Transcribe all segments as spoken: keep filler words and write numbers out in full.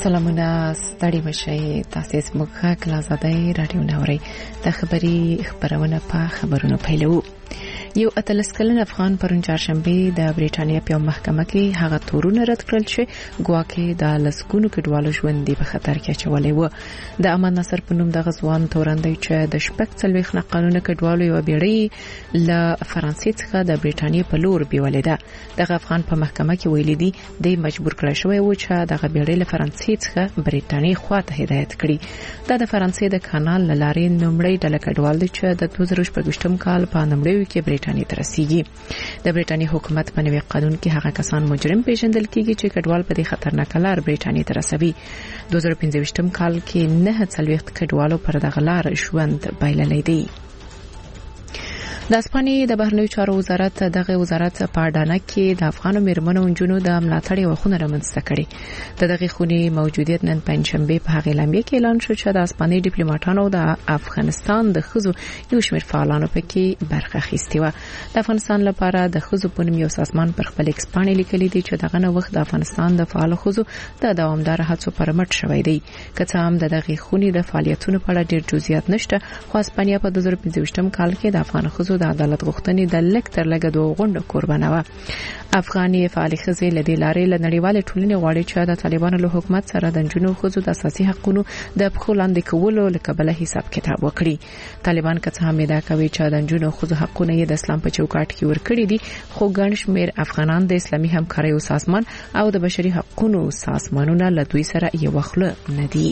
سلامونه ستړي مشي تاسو زموږه کلازادای رادیو نوري د خبري خبرونه په خبرونو پیلو. یو اتلس کلن افغان پرون چهارشنبه د بریټانیا په محکمه کې هغه تورونه رد کړل چې ګواکې د لسګونو کډوالو ژوند په خطر کې اچولې و. د امان نصر په نوم د غزوان تورندې چې د شپږ څلويخ نه قانون کډوالو یو بیړۍ ل فرانسې څخه د بریټانیا په لور بیولې ده. د افغان په محکمه کې ویلي دي د مجبور کړی شوی و چې د بیړۍ ل فرانسې څخه بریټانیا خواته هدایت کړي. دا د فرانسې د کانال لارې نومړی ډله کډوال دي چې د دوه زره شپږم کال په نومړیو کې بریټانیا ته رسیږي. د بریټانیا حکومت په نوي قانون کې هغه کسان مجرم پیژندل کیږي چې کډوال په دې خطرناک لار بریټانیا ته رسوي. دوه زره پنځه کال کې نه څلويخ کډوالو پر دغه لار ژوند بایللې دي. د اسپانیې د بهرنیو چارو وزارت دغه وزارت په اډانه کې د افغانو میرمنو انجونو د ملاتړ یو خونه رامنځته کړي. د دغه خونې موجودیت نن پنځشنبه په هغه اعلامیه کې اعلان شو چې د اسپانیې ډیپلوماټانو د افغانستان د خزو یو شمېر فعالانو پکې برخه اخیستې و. د افغانستان لپاره د خزو په نوم یو سازمان پر خپل ایکس باندې لیکلي دي چې دغه نو وخت د افغانستان د فعال خزو د دوامدار هڅو پر مټ شوی دی. که څه هم د دغه خونې د فعالیتونو په اړه ډېر جزئیات نشته، خو اسپانیا په دوه زره پنځه کال کې د افغان خزو د عدالت غوښتنې د لک تر لګ دوه غونډه قربانه و. افغاني فعال خزې لدی لارې له نړیوال ټولنې غواړي چې د طالبانو له حکومت سره د جنونو خزو د اساسي حقوقو د پخولاندې کولو لکبله حساب کتاب وکړي. طالبان که څه هم دا کوي چې د جنونو خزو حقوقونه د اسلام په چوکاټ کې ورکړي دي، خو ګڼ شمېر افغانان د اسلامي همکارۍ سازمان او د بشري حقوقو سازمانونو له دوی سره یو خله نه دي.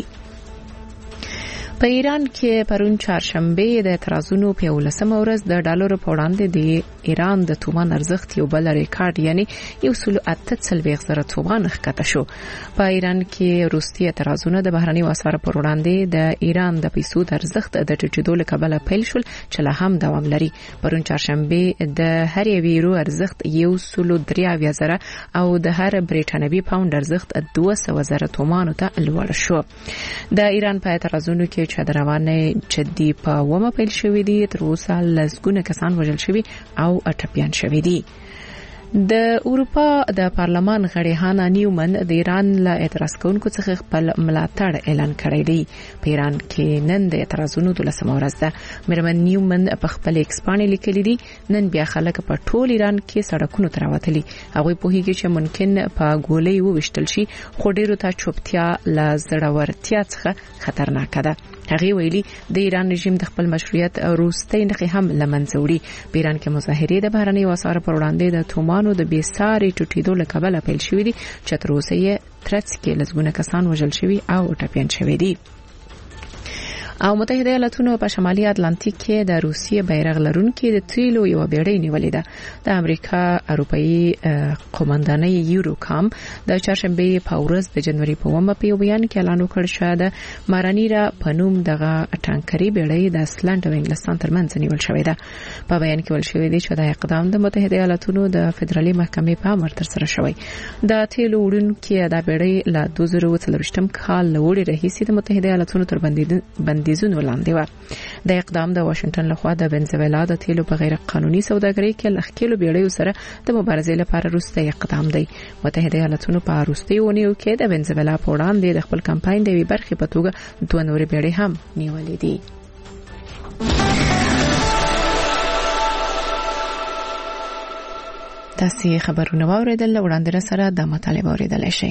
په ایران کې پرون چهارشنبه د اعتراضونو په ولسمه ورځ د ډالر په وړاندې د ایران د تومان ارزښت یو بل ریکارډ یعنی یو سل اته څلويخ زره تومان ښکته شو. په ایران کې روسي اعتراضونه د بهرني وسایلو پر وړاندې د ایران د پیسو د ارزښت د ټیټېدو لکبله پیل شول چې لا هم دوام لري. پرون چهارشنبه د هر یو یورو ارزښت یو سل درې اویا زره او د هر بریټانوي پاوند ارزښت دوه سوه زره تومان ته لوړ شو. د ایران په اعتراضونو کې چې د روانه جدي په ومه پیل شوې دي، تر اوسه لسګونه کسان وژل شوي او ټپيان شوي دي. د اروپا د پارلمان غړي هانا نیومن د ایران له اعتراض کوونکو څخه خپل ملاتړ اعلان کړی دی. په ایران کې نن د اعتراضونو دولسمه ورځ ده. میرمن نیومن په خپل ایکس باندې لیکلي دي نن بیا خلک په ټول ایران کې سړکونو ته راوتلي. هغه په هیڅ چې ممکن په ګولۍ ووشتل شي، خو ډیرو ته چوپتیا له زړورتیا څخه خطرناک ده. هغه ویلي د ایران رژیم د خپل مشروعیت وروستۍ نښې هم لمنځه وړي. په ایران کې مظاهرې د بهرني وسایلو پر وړاندې د تومانو د بیساري ټوټېدو لکبله پیل شوې دي چې تر اوسه یې ترڅ کې لسګونه کسان وژل شوي او ټپيان شوي دي. او متحده ایالاتونو په شمالي اتلانتیک کې د روسیې بیرغ لرونکي د تیلو یو بیړۍ نیولې ده. د امریکا اروپאי قومندانۍ یوروکام د چهارشنبه په ورځ د جنوري په اوومه په بیان کې اعلان وکړ چې د مارانیرا په نوم دغه ټانکري بیړۍ د اسلند او انګلستان ترمنځ نیول شوې ده. په بیان کې ویل شوی دی چې دا اقدام د متحده ایالاتونو د فدرالي محکمې په امر تر سره شوی. د تیلو وړونکي د بیړۍ له دوه زره څلوېښتم کال لوړې راهیسې د متحده ایالاتونو تر بندیدو بندیزونه وړاندې و. د اقدام د واشنگټن لخوا د وینزویلا د تیلو په غیر قانوني سوداګرۍ کې لخکېلو بیړیو سره د مبارزې لپاره وروستی اقدام دی. متحده ایالاتونو په وروستي ونیو کې د وینزویلا په وړاندې د خپل کمپاین د یوې برخې په توګه دوه نورې بیړۍ هم نیولې دي. تاسو خبرونه واوریدل، وړاندې سره د مطالبه اوریدل شي.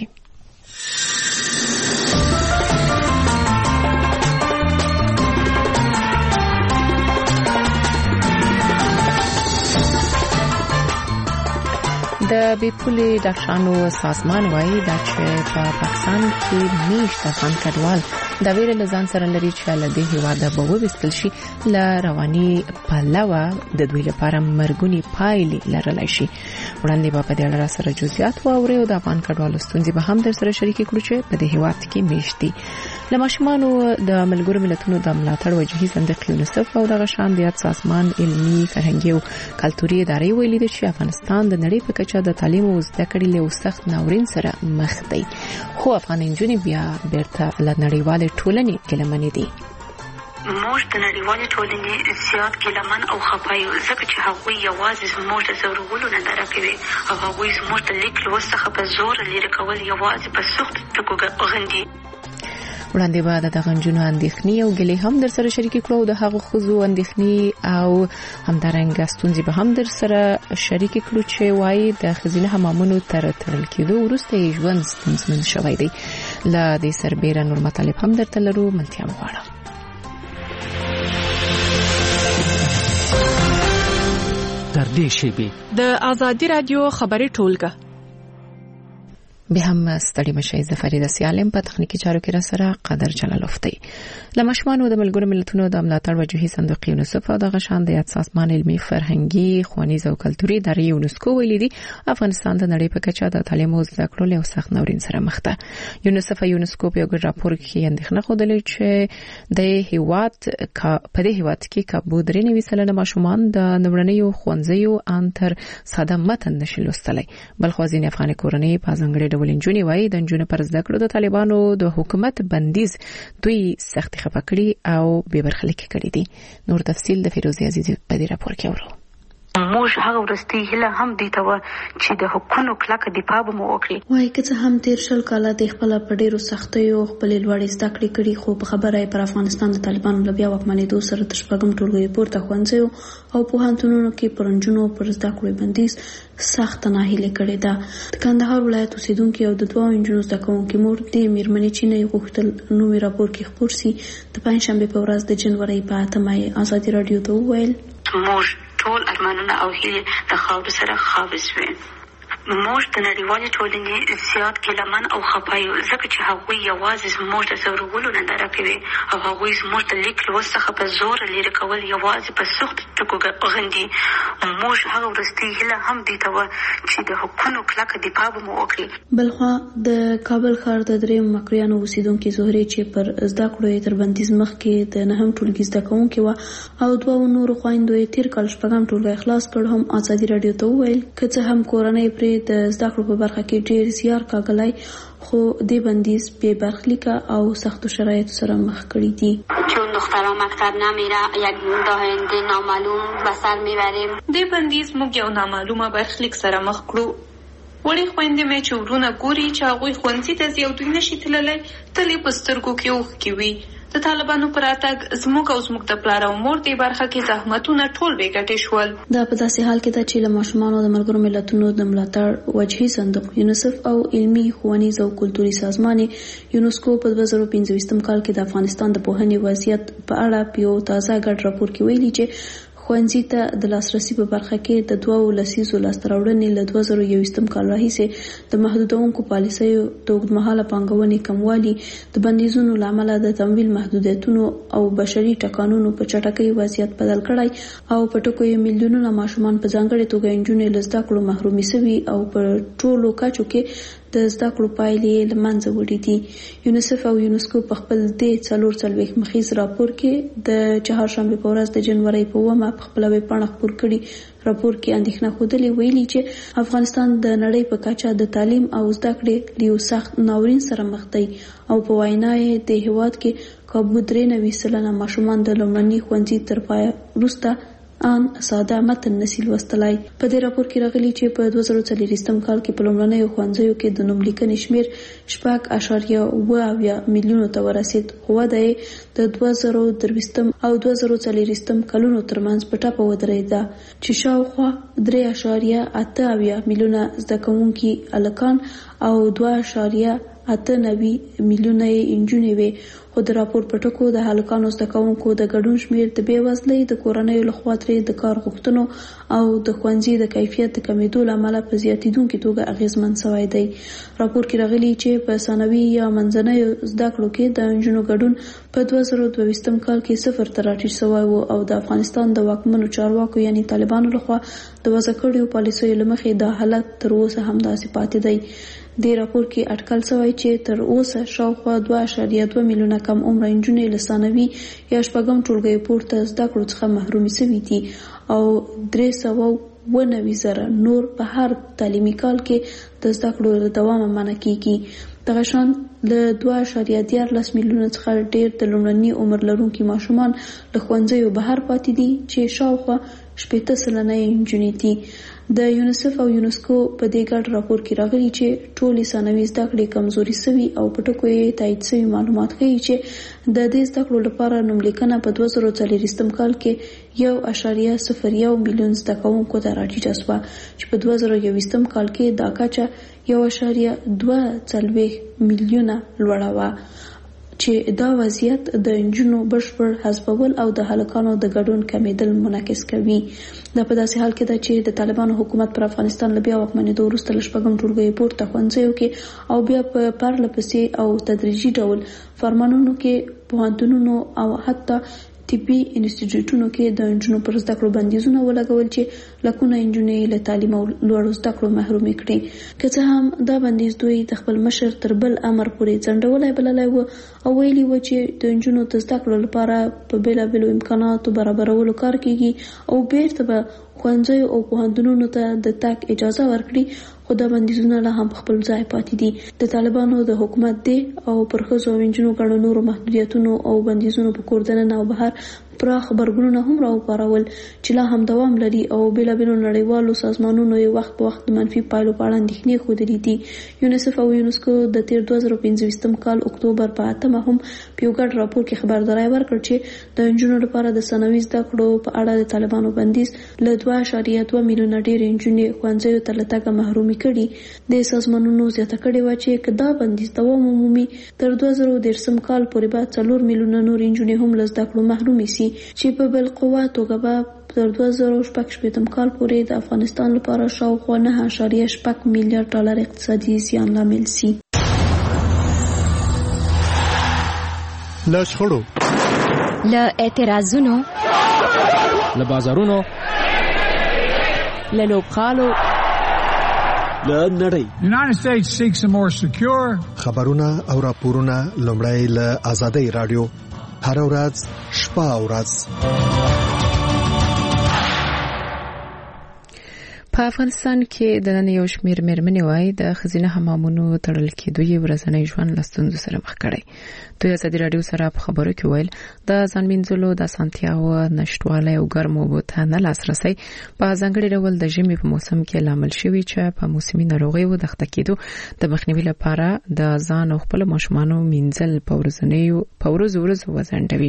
د بیپولي ډاکټرانو سازمان وایي دا چې په پاکستان کې میشت افغان کډوال د ویره لزان سره لري چې له دې هیواده به وبستل شي ل رواني پلوه د دوی لپاره مرګونی پایلې لرلای شي. وړاندې په دې اړه سره جزئیات واوري او د افغان کډوالو ستونزې به هم در سره شریک کړو چې په دې هیواد کې میشت دي. لمشمانو د ملګرو ملتونو د ملاتړ وجهي صندوق یونیسف او د غشان د سازمان علمي فرهنګي او کلتوري ادارې ویلي دي چې افغانستان د نړۍ په کچه د تعلیم او زده کړې له سخت ناورین سره مخ دی، خو افغان نجونې بیا بیرته له نړیوال ټولنې ګلمنې دي. موږ د نړیوالې ټولنې زیات ګیلمن او خفه یو ځکه چې هغوی یوازې زموږ د ځورولو ننداره کوي او هغوی زموږ د لیک لوست څخه په زور لرې کول یوازې په سختو ټکو غندي. وړاندې به د دغه نجونو اندېښنې او ګیلې هم در سره شریکې کړو، د هغو ښځو اندېښنې او همدارنګه ستونزې به هم در سره شریکې کړو چې وایي د ښځینه حمامونو تر تړل کېدو وروسته یې ژوند ستونزمن شوی دی. له دې سربیره نور مطالب هم درته لرو، منتیا مو غواړم. در دې شیبې د آزادي رادیو خبري ټولګه به هم ستړي مشي زفرید سیالم په تخنیکی چارو کې را سره قدر جلالوف دی. لمشمانو د ملګرو ملتونو د ملاتړ وجوهي صندوق یونیسف او د غشان د یاد سازمان علمي فرهنګي خوانیز او کلتوري ادارې یونسکو ویلي دي افغانستان د نړۍ په کچه د تعلیم او زده کړو له سخت ناورین سره مخ ده. یونیسف او یونسکو په یو ګډ راپور کې اندېښنه خوده چې د هیواد په دې هیواد کې کابو درې نوي سلنه ماشومان د نړیوالو ښوونځیو ان تر ساده متن نشي لوستلی، بل خو ځینې افغان کورنۍ په ځانګړي ډول انجونی وایي د انجونو پر زده کړو د طالبانو د حکومت بندیز دوی سختي خفه کړي او بې برخلیک کړي دي. نور تفصیل د فیروزي عزیزي په دې راپور کې اورو. موږ هغه ورستي هله هم دي ته چې د حکومت کلک دفاع به مو وکړي. وایي که څه هم تیر شل کاله د خپل په ډیرو سختیو خپل لوړې زده کړې کړي، خو په خبره پر افغانستان د طالبانو لبیا واکمنېدو سره د شپږم ټولګي پورته ښوونځیو او پوهنتونونو کې پرنجونو پر زده کړو بندیز سخت ناهیلي کړې ده. د کندهار ولایت اوسیدونکو او د دوه انجونو زده کوونکو مور د میرمنې چینه غوښتل نوې راپور کې خبر سي د پنځشنبه په ورځ د جنوري په اتمه آزادي رادیو ته وویل موږ ټول ارمانونه او هیلې د خاورو سره خاوس وي. موږ د نړیوالې ټولنې زیات ګیلمن او خفه یو ځکه چې هغوی یوازې زموږ د ځورولو ننداره کوي او هغوی زموږ د لیک لوست څخه په زور لرې کول یوازې په سختو ټکو غندي. موږ هغه ورستي هله هم دي ته چې د حکومت کلک دفاع به مو وکړي. بلخوا د کابل ښار د درېیم مکریانو اوسیدونکو زهري چې پر زده کړو تر بندیز مخکې د نهم ټولګي زده کوونکو او دوه نورو خويندو تیر کال شپږم ټولګي خلاص کړ هم آزادي رادیو ته وویل که څه هم کورنۍ پر د زده کړو په برخه کې ډېر زیار کاغلای خو د بندیز به برخلیک او سختو شرایطو سره مخ کړي دي. چون دخترها مکتب نمیره یک راه آینده نامعلوم به سر میبریم. د بندیز موږ یو نامعلومه برخلیک سره مخ کړو. وړي خويندې مې چې ورونه ګوري چې هغوی ښوونځي ته ځي او دوی نشي تللی، تل یې په سترګو کې اوښکې وي. د طالبانو پر راتګ زموږ او زموږ د پلار او مور دې برخه کې زحمتونه ټول بې ګټې شول. دا په داسې حال کې ده چې له ماشومانو د ملګرو ملتونو د ملاتړ وجهي صندوق یونیسف او علمي ښوونیز او کلتوري سازمان یونسکو په دوه زره پنځه کال کې د افغانستان د پوهنې وضعیت په اړه په یو تازه ګډ راپور کې ویلي چې ښوونځي ته د لاسرسي په برخه کې د دوه لسیزو لاسته راوړنې له دوه زره یوویشتم کال راهیسې د محدودونکو پالیسیو د اوږدمهاله پانګونې کموالي، د بندیزونو له امله د تمویل محدودیتونو او بشري ټکانونو په چټکۍ وضعیت بدل کړی او په ټکو یې میلیونونه ماشومان په ځانګړې توګه نجونې له زده کړو محرومې شوي او په ټولو کچو کې د زده کړو پایلې له منځه وړي دي. یونیسف او یونسکو په خپل د څلور څلوېښت مخیز راپور کې د چهارشنبه په ورځ د جنوري په اوومه په خپله ویبپاڼه خپور کړي راپور کې اندېښنه ښودلې ویلي چې افغانستان د نړۍ په کچه د تعلیم او زده کړې له یو سخت ناورین سره مخ دی او په وینا یې د هیواد کې کابو درې نوي سلنه ماشومان د لومړني ښوونځي تر پایه وروسته ان ساده متن نشي لوستلای. په دې راپور کې راغلي چې په دوه زره څلوېښتم کال کې په لومړنیو ښوونځیو کې د نوم لیکنې شمیر شپږ اعشاریه اوه اویا میلیونو ته ورسید، خو وده یې د دوه زره درویشتم او دوه زره څلوېښتم کلونو ترمنځ په ټپه ودرېده چې شاوخوا درې اعشاریه اته اویا میلیونه زده کوونکي هلکان او دوه اعشاریه اته نوي میلیونه نجونې وې. خو د راپور په ټکو د هلکانو زده کوونکو د ګډون شمیر د بې وزلۍ د کورنیو لخوا ترې د کار غوښتنو او د ښوونځي د کیفیت د کمیدو له امله په زیاتېدونکې توګه اغېزمن شوی دی. راپور کې راغلي چې په ثانوي یا منځنیو زده کړو کې د نجونو ګډون په دوه زره دوه ویشتم کال کې صفر ته راټیټ شوی و او د افغانستان د واکمنو چارواکو یعنی طالبانو لخوا د وضع کړیو پالیسیو له مخې دا حالت تر اوسه همداسې پاتې دی. د راپور کې اټکل شوی چې تر اوسه شاوخوا دوه اعشاریه دوه میلیونه کم عمره نجونې له ثانوي یا شپږم ټولګي پورته زده کړو څخه محرومې شوي دي او درې سوه اووه نوي زره نور په هر تعلیمي کال کې د زده کړو له دوامه منع کیږي. دغه شان له دوه اعشاریه دیارلس میلیونه څخه ډیر د لومړني عمر لرونکي ماشومان له ښوونځیو بهر پاتې دي چې شاوخوا شپېته سلنه یې نجونې دي. د یونیسف او یونسکو په دې ګډ راپور کې راغلي چې ټولې ثانوي زده کړې کمزوري سوي او په ټکو یې تایید سوي معلومات ښیي چې د دې زده کړو لپاره نوملیکنه په دوه زره څلوېښتم کال کې یو اعشاریه صفر یو میلیون زده کوونکو ته راټیټه شوه چې په دوه زره یوویشتم کال کې دا کچه یو اعشاریه دوه څلوېښت میلیونه لوړه وه چې دا وضعیت د نجونو بشپړ حذفول او د هلکانو د ګډون کمیدل منعکس کوي. دا په داسې حال کې ده چې د طالبانو حکومت پر افغانستان له بیا واکمنېدو وروسته له شپږم ټولګیو پورته ښوونځیو کې او بیا په پرله پسې او تدریجي ډول فرمانونو کې پوهنتونونو او حتی طبي انسټیټیوټونو کې د نجونو پر زده کړو بندیزونه ولګول چې لکونه نجونې له تعلیم او لوړو زده کړو محرومې کړي. که څه هم دا بندیز دوی د خپل مشر تر بل امر پورې ځنډولی بللی و او ویلي و چې د نجونو د زده کړو لپاره په بېلابېلو امکاناتو برابرولو کار کیږي او بیرته به ښوونځیو او پوهنتونونو ته د تګ اجازه ورکړي، خو دا بندیزونه لا هم خپل ځای پاتې دي. د طالبانو د حکومت دی او پر ښځو او نجونو ګڼو نورو محدودیتونو او بندیزونو په کور دننه او بهر پراخ غبرګونونه هم راوپارول چې لا هم دوام لري او بېلابېلو نړیوالو سازمانونو یې وخت په وخت د منفي پایلو په اړه اندېښنې ښودلې دي. یونیسف او یونسکو د تیر دوه زره پنځه ویشتم کال اکتوبر په اتمه هم په یو ګډ راپور کې خبرداری ورکړ چې د نجونو لپاره د ثانوي زده کړو په اړه د طالبانو بندیز له دوه اعشاریه دوه میلیونه ډېرې نجونې ښوونځیو ته له تګه محرومې کړي. د سازمانونو زیاته کړې وه چې که دا بندیز دوام ومومي تر دوه زره دېرشم کال پورې به څلور میلیونه نورې نجونې هم له زده کړو محرومې سي چې په بل قوه توګه به تر دوه زره شپږ شپېتم کال پورې د افغانستان لپاره شاوخوا نهه اعشاریه شپږ میلیارډ ډالر اقتصادي زیان لامل سي. له شخړو، له اعتراضونو، له بازارونو، له لوبغالو، له نړۍ United States seeks a more secure خبرونه او راپورونه لومړی له آزادۍ رادیو هر ورځ شپه او ورځ. په افغانستان کې د نن یو شمېر مېرمنې وایي د ښځینه حمامونو تړل کېدو یې ورځنی ژوند له ستونزو سره مخ کړی. دوی ازادي راډیو سره په خبرو کې ویل د ځان مینځلو د اسانتیاوو نشتوالی او ګرمو اوبو ته نه لاسرسی په ځانګړي ډول د ژمي په موسم کې لامل شوي چې په موسمي ناروغیو د اخته کېدو د مخنیوي لپاره د ځان او خپل ماشومانو مینځل په ورځنیو په ورځو ورځو وځنډوي.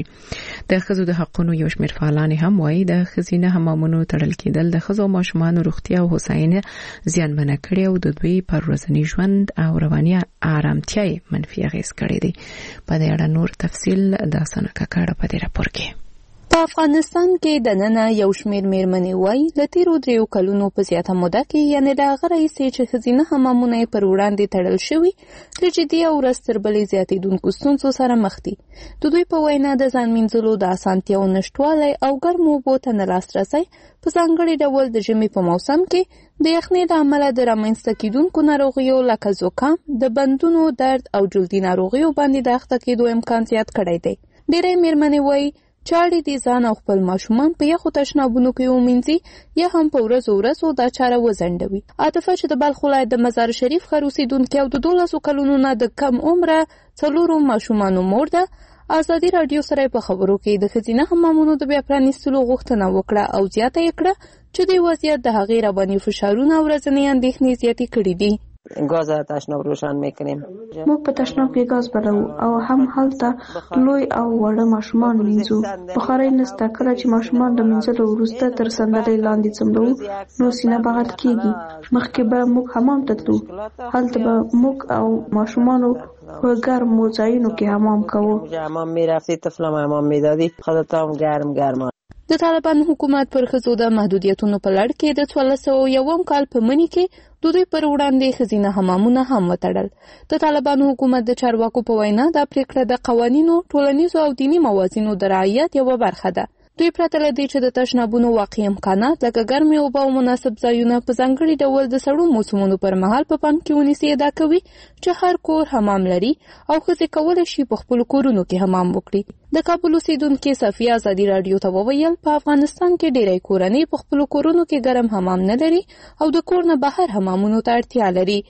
د ښځو د حقونو یو شمېر فعالانې هم وایي د ښځینه حمامونو تړل کېدل د ښځو او ماشومانو روغتیا او هوساینه زیانمنه کړي او د دوی پر ورځني ژوند او رواني آرامتیا منفي اغېز کړی دی. په دې اړه نور تفصیل د سنه کاکړه په دې راپور کې. په افغانستان کې د نن یو شمېر مېرمنې وایي د تیرو دریو کلونو په زیاته موده کې یعنې د هغه راهیسې چې ښځینه حمامونه یې پر وړاندې تړل شوي له جدي او ورځ تر بلې زیاتېدونکو ستونزو سره مخ دي. د دوی په وینا د ځان مینځلو د اسانتیاوو نشتوالی او ګرمو اوبو ته نه لاسرسی په ځانګړي ډول د ژمي په موسم کې د یخنۍ له امله د رامنځته کېدونکو ناروغیو لکه زکام، د بندونو درد او جلدي ناروغیو باندې د اخته کېدو امکان زیات کړی دی. ډېری مېرمنې وایي چاړې دي ځان او خپل ماشومان په یخو تشنابونو کې ومینځي یا هم په ورځو ورځو دا چاره وځنډوي. عاطفه چې د بلخ ولایت د مزار شریف ښار اوسېدونکې او د دولسو کلونو نه د کم عمره څلورو ماشومانو مور ده، ازادي راډیو سره په خبرو کې د ښځینه حمامونو د بیا پرانیستلو غوښتنه وکړه او زیاته یې کړه چې د وضعیت د هغې رواني فشارونه او ورځنۍ اندېښنې زیاتې کړي دي. گاز تشناب روشن میکنیم. موږ په تشناب کې گاز بلو او هم هلته لوی او وړه ماشومان وینځو. بخارۍ نسته. کله چې ماشومان د مینځلو وروسته تر صندلۍ لاندې څملو نو سینه بغل کېږي. مخکې به موږ حمام ته تلو. هلته به موږ او ماشومانو په ګرمو ځایونو کې حمام کوو. حمام میرفتی طفلم حمام میدادی خودتام گرم گرم. د طالبان حکومت پر ښځو د محدودیتونو په لړ کې د څوارلس سوه یوم کال په مني کې د دوی پر وړاندې ښځینه حمامونه هم وتړل. د طالبانو حکومت د چارواکو په وینا دا پریکړه د قوانینو، ټولنیزو او دیني موازینو د رعایت یوه برخه ده. دوی پرته له دې چې د تشنابونو واقعي امکانات لکه ګرمې اوبه او مناسب ځایونه په ځانګړي ډول د سړو موسمونو پر مهال په پام کې ونیسي ادا کوي چې هر کور حمام لري او ښځې کولی شي په خپلو کورونو کې حمام وکړي. د کابل اوسېدونکې صفیه ازادي راډیو ته وویل په افغانستان کې ډېری کورنۍ په خپلو کورونو کې ګرم حمام نه لري او د کور نه بهر حمامونو ته اړتیا لري.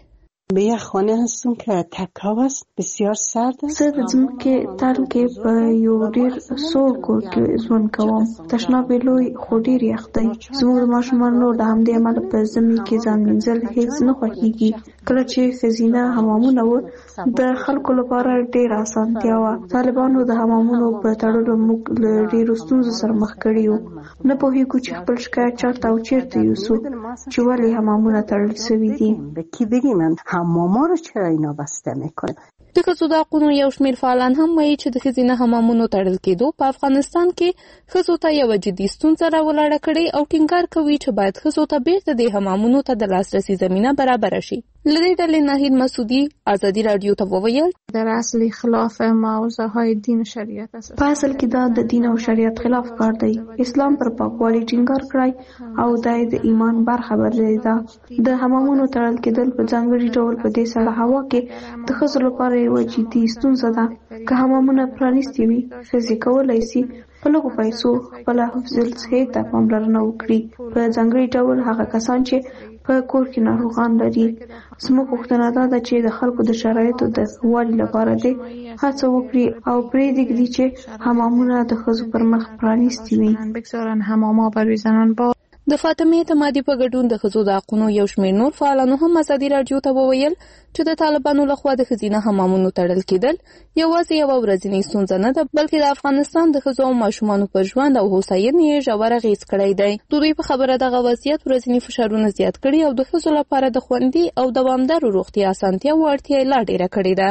به یک خانه هستم که تکاو است، بسیار سرد است. زه د ځمکې تل کې په یو ډیر سوړ کور کې ژوند کوم. تشناب لوی خو ډیر یخ دی. زموږ د ماشومانو د همدې امله په ژمي کې ځان مینځل هیڅ نه خوښیږي. کله چې ښځینه حمامونه و د خلکو لپاره ډیر اسانتیا وه. طالبانو د حمامونو په تړلو موږ له ډیرو ستونزو سره مخ کړي یو. نه پوهیږو چې خپل شکایت چاته او چیرته یوسو چې ولې حمامونه تړل شوي دي. به کی بگیم حماما رو چرا اینا بسته میکنه؟ د ښځو د حقونو یو شمېر فعالان هم وایي چې د ښځینه حمامونو تړل کېدو په افغانستان کې ښځو ته یوه جدي ستونزه راولاړه کړې او ټینګار کوي چې باید ښځو ته بیرته د حمامونو ته د لاسرسي زمینه برابره شي. له دې ډلې ناهید مسعودي ازادي راډیو ته وویل در اصل خلاف موضوع های دین و شریعت است. په اصل کې دا د دین او شریعت خلاف کار دی. اسلام پر پاکوالي ټینګار کړی او دا د ایمان برخه ګرځېده. د حمامونو تړل کېدل په ځانګړي ډول په دې سړه هوا کې د ښځو لپاره یوه جدي ستونزه ده. که حمامونه پرانیستي وي ښځې کولی شي په لږو پیسو خپله حفظ الصحې ته پاملرنه وکړي، په ځانګړي ډول هغه کسان چې په کور کې ناروغان لري. زموږ غوښتنه دا ده چې د خلکو د شرایطو د ښه والي لپاره دې هڅه وکړي او پرېږدي چې حمامونه د ښځو پر مخ پرانیستي وي. بگذارن حماما برای زنان با د فاطمه اعتمادي په ګډون د ښځو د حقونو یو شمېر نور فعالانو هم ازادي راډیو ته وویل چې د طالبانو لخوا د ښځینه حمامونو تړل کېدل یوازې یوه ورځنۍ ستونزه نه ده، بلکې د افغانستان د ښځو او ماشومانو پر ژوند او هوساینې یې ژور اغېز کړی دی. د دوی په خبره دغه وضعیت ورځني فشارونه زیات کړي او د ښځو لپاره د خوندي او دوامدارو روغتیا اسانتیاوو اړتیا یې لا ډېره کړې ده.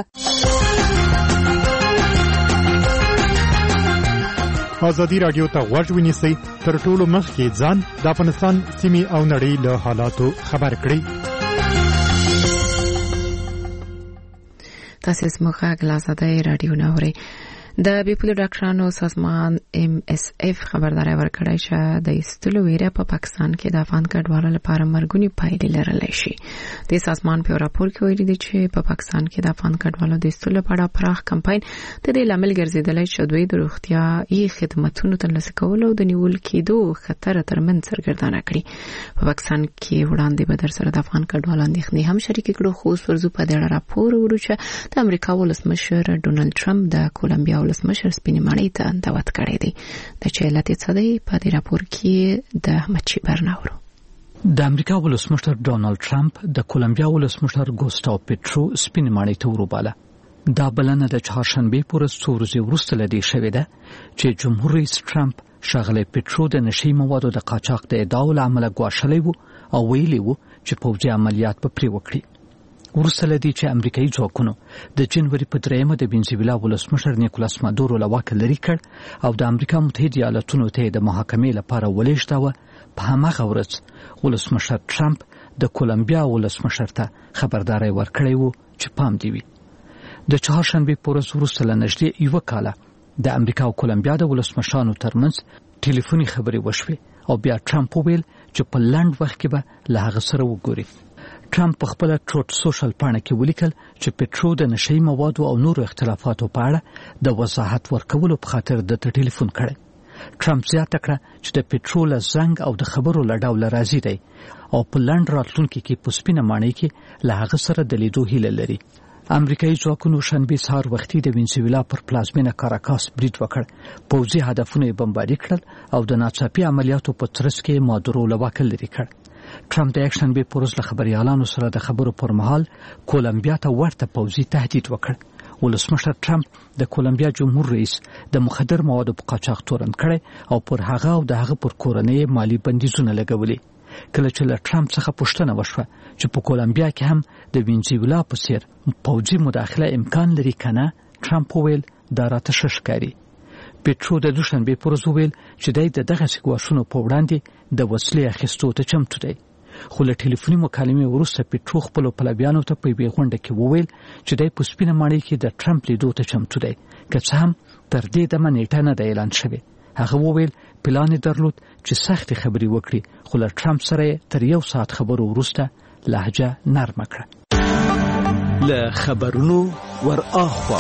ازادي راډیو ته غوږ ونیسئ، تر ټولو مخکې ځان د افغانستان سیمې او نړۍ له حالاتو خبر کړئ. تاسو زموږ غږ له ازادي راډیو نه اورئ. د بیپلو ډاکټرانو سازمان ام اس اف خبرداري ورکړی چې د ایستلو ویره په پاکستان کې د افغان کډوالو لپاره مرګونی پایلې لرلی شي. د سازمان په راپور کې ویلي دی چې په پاکستان کې د افغان کډوالو د ایستلو لپاره پراخ کمپاین د دې لامل ګرځیدلی چې دوی د روغتیايي خدماتو ترلاسه کولو او د نیول کېدو خطر ترمن څرګندونه کړي. په پاکستان کې وړاندې به در سره د افغان کډوالو اندېښنې هم شریک کړو، خو ورځو په دې راپور ورو چې د امریکا ولسمشر ډونالد ټرمپ د کولمبیا ولسمشر سپینې ماڼۍ ته دعوت کړی دی. د چې علت څه دی په دې راپور کې د احمد شیبر ناورو. د امریکا ولسمشر ډونالد ټرمپ د کولمبیا ولسمشر ګوستاو پیټرو سپینې ماڼۍ ته وروباله. دا بلنه د چهارشنبې په ورځ څو ورځې وروسته له دې شوې ده چې جمهور رئیس ټرمپ ښاغلی پیټرو د نشي موادو د قاچاق د ادعاو له امله ګواښلی و او ویلي و چې پوځي عملیات به پرې وکړي. وروسته له دې چې امریکایي ځواکونو د جنوري په دریمه د وینزویلا ولسمشر نیکولاس مادورو له واکه لرې کړ او د امریکا متحده ایالاتونو ته د محاکمې لپاره ولېږداوه، په هماغه ورځ ولسمشر ټرمپ د کولمبیا ولسمشر ته خبرداری ورکړی و چې پام دی وي. د چهارشنبې په ورځ وروسته له نږدې یوه کاله د امریکا او کولمبیا د ولسمشرانو ترمنځ ټلیفوني خبرې وشوې او بیا ټرمپ وویل چې په لنډ وخت کې به له هغه سره وګوري. ټرمپ په خپل ټروت سوشل پاڼه کې ولیکل چې پیټرو د نشي موادو او نورو اختلافاتو په اړه د وضاحت ورکولو په خاطر د ټلیفون کړی. ټرمپ زیاته کړه چې د پیټرو له زنګ او د خبرو له ډوله راضي دی او په لنډ راتلونکي کې په سپینه ماڼۍ کې له هغه سره د لیدو هیله لري. امریکایي ځواکونو شنبه سهار وختي د وینزویلا پر پلازمینه کاراکاس برید وکړ، پوځي هدفونه یې بمباري کړل او د ناڅاپي عملیاتو په ترڅ کې مادورو له واکه لرې کړ. ټرمپ د یکشنبه پر ورځ له خبريالانو سره د خبرو پر مهال کولمبیا ته ورته پوځي تهدید وکړ. ولسمشر ټرمپ د کولمبیا جمهور رئیس د مخدر موادو په قاچاق تورن کړي او پر هغه او د هغه پر کورنۍ مالی بندیزونه لګولي. کله چې له ټرمپ څخه پوښتنه وشوه چې په کولمبیا کې هم د وینزویلا په څیر پوځي مداخله امکان لري کنه، ټرمپ وویل دا راته ښه ښکاري. پیټرو د دوشنبه پر ورځ وویل چې د دغه سګواشونو په وړاندې د وسلې اخیستو ته چمتو دی. خو له ټلیفوني مکالمې وروسته پیټرو خپل پلویانو ته په یوه غونډه کې وویل چې د په سپینه ماڼۍ کې د ټرمپ لیدو ته چمتو دی، که څه هم تر دې دمه نیټه نه ده اعلان شوې. هغه وویل پلان یې درلود چې سختې خبرې وکړي، خو له ټرمپ سره تر یو ساعت خبرو وروسته لهجه نرمه کړه. له خبرونو ور اخوا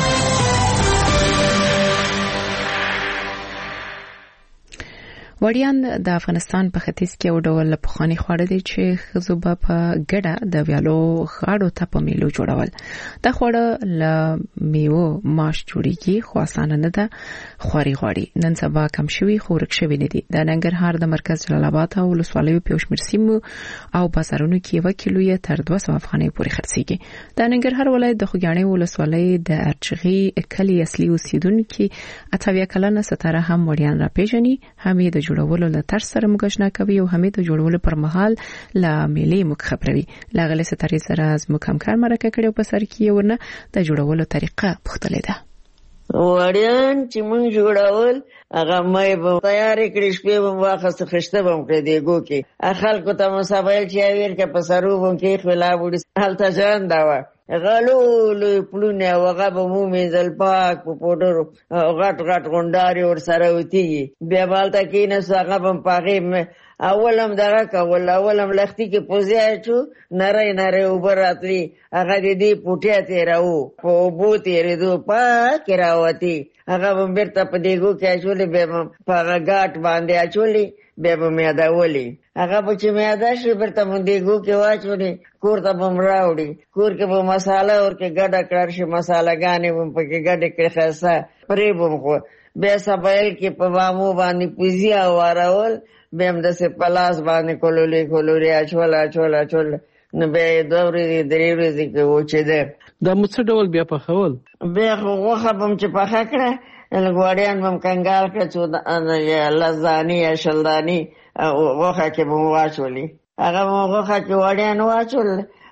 وړیان د افغانستان په ختیځ کې یو ډول پخوانی خواړه دي چې ښځو به په ګډه د ویالو غاړو ته په میلو جوړول. دا خواړه له میوو ماش جوړیږي خو اسانه نه ده، خواري غواړي. نن سبا کم شوي خو ورک شوي نه دي. د ننګرهار د مرکز جلال آباد او ولسوالیو په شمېر سیمو او بازارونو کې یو کیلو یې تر دوه سوه افغانۍ پورې خرڅېږي. د ننګرهار ولایت د خوږیاڼي ولسوالۍ د ارچغي کلي اصلي اوسیدونکي اتاویا کلنه ستاره هم وړیان راپېژني، هم یې د جوړولو له طرز سره موږ اشنا کوي او هم یې د جوړولو پر مهال له میلې موږ خبروي. له هغې ستارې سره زموږ همکار مرکه کړې او په سر کې یې ورنه د جوړولو طریقه پوښتلې ده. وړیان چې موږ جوړول هغه مې به تیارې کړې، شپې به واخیسته خشته به م کړې دیګو کې. خلکو ته مو سبایل چې اویر که په سرو به م کې خلا بوډي هلته جانده وه غلو لوی پلونه او هغه به مو مینځل پاک په پوډرو غټ غټ غونډارې ورسره وتېږي. بیا به هلته کېناستو هغه به م په هغې اول هم دغه کول، اول هم لښتي کې پوزې اچو، نری نری اوبه راتلي، هغه د دې پوټیا تېروو، په اوبو تېرېدو پاکې راوتې. هغه به م بېرته په دیګو کې اچولې، بیا به په هغه ګاټ باندې اچولې، بیا به میادولې. هغه به چې میاده شي بېرته به دیګو کې واچولې، کور ته به م راوړي. کور کې به مساله ورکې ګډه کړل شي، مسالهګانې به م پکې ګډې کړې ښایسته پرې به م خو بیا سبایل کې په وامو باندې پوزي اوارول، بیا هم داسې په لاس باندې کولولې کولولې اچول اچول اچول، نو بیا یې دوه ورځې درې ورځې کې وچېده. دا مو څه ډول بیا پخول؟ بیا خو غوښه به م چې پخه کړه، لږ وړیان به م کنګال کړه، څو لس دانې یا شل دانې غوښه کې به م واچولې. هغه به م غوښه کې وړیان واچول،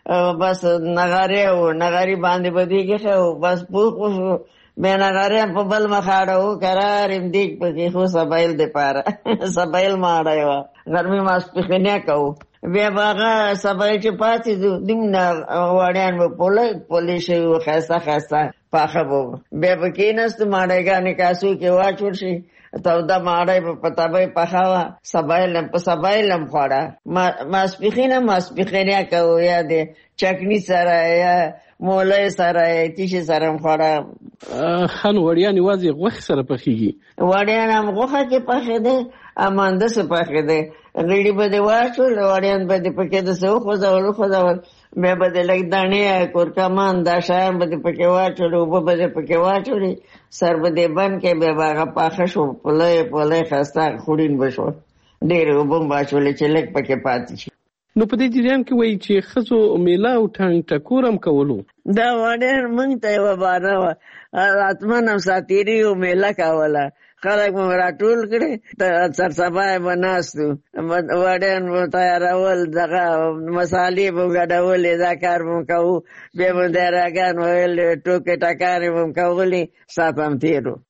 بس نغارې و نغارې باندې به دې کېښه و، بس پوخ وشو. بیا نغارې هم په بل مخ اړوو، کرار یم دیګ پکې خو سبایل دپاره سبایل ما اړی وه، غرمې ماسپښینیا کوو. بیا به هغه سبایل چې پاتې دومره وړیان به پولی پولی شوي وو، ښایسته ښایسته پاخه به وو. بیا به کېناستو ماړیګانې کاسو کې واچول شي، توده ماړی به په تبۍ پخه وه، سبایل هم په سبایل هم خوړه. ماسپښین هم ماسپښینیا کوو، یا د چکني سره یا مولی سره یا تیشي سره هم خوړه. خان وړیان یوازې غوښې سره پخېږي؟ وړیان هم غوښه کې پخېدی، امانده سه پخېدی. غیړي به دې واچول، وړیان به دې پکې داسې وخوځول وخوځول، بیا به دې لږ دانې کورکمان دا شیان به دې پکې واچول، اوبه به دې پکې واچولې، سر به دې بند کړې، بیا به هغه پاخه شو، پلی پلی ښایسته خوړین به شو. ډېرې اوبه م واچولې چې لږ پکې پاتې شي. نو په دې جریان کې وایي چې ښځو میله او ټانګ ټکور هم کولو؟ دا وړیان موږ ته یوه بانه وه، حتمن هم ساتیري و میله کوله. خلک مو راټول کړي، سرسبا یې به ناست وو، وړیان به تیارول، دغه مسالې به ګډولې، دا کار به م کوو. بیا به دایراګان ویل، ټوکې ټکانې به م کولې، سات هم تېر و.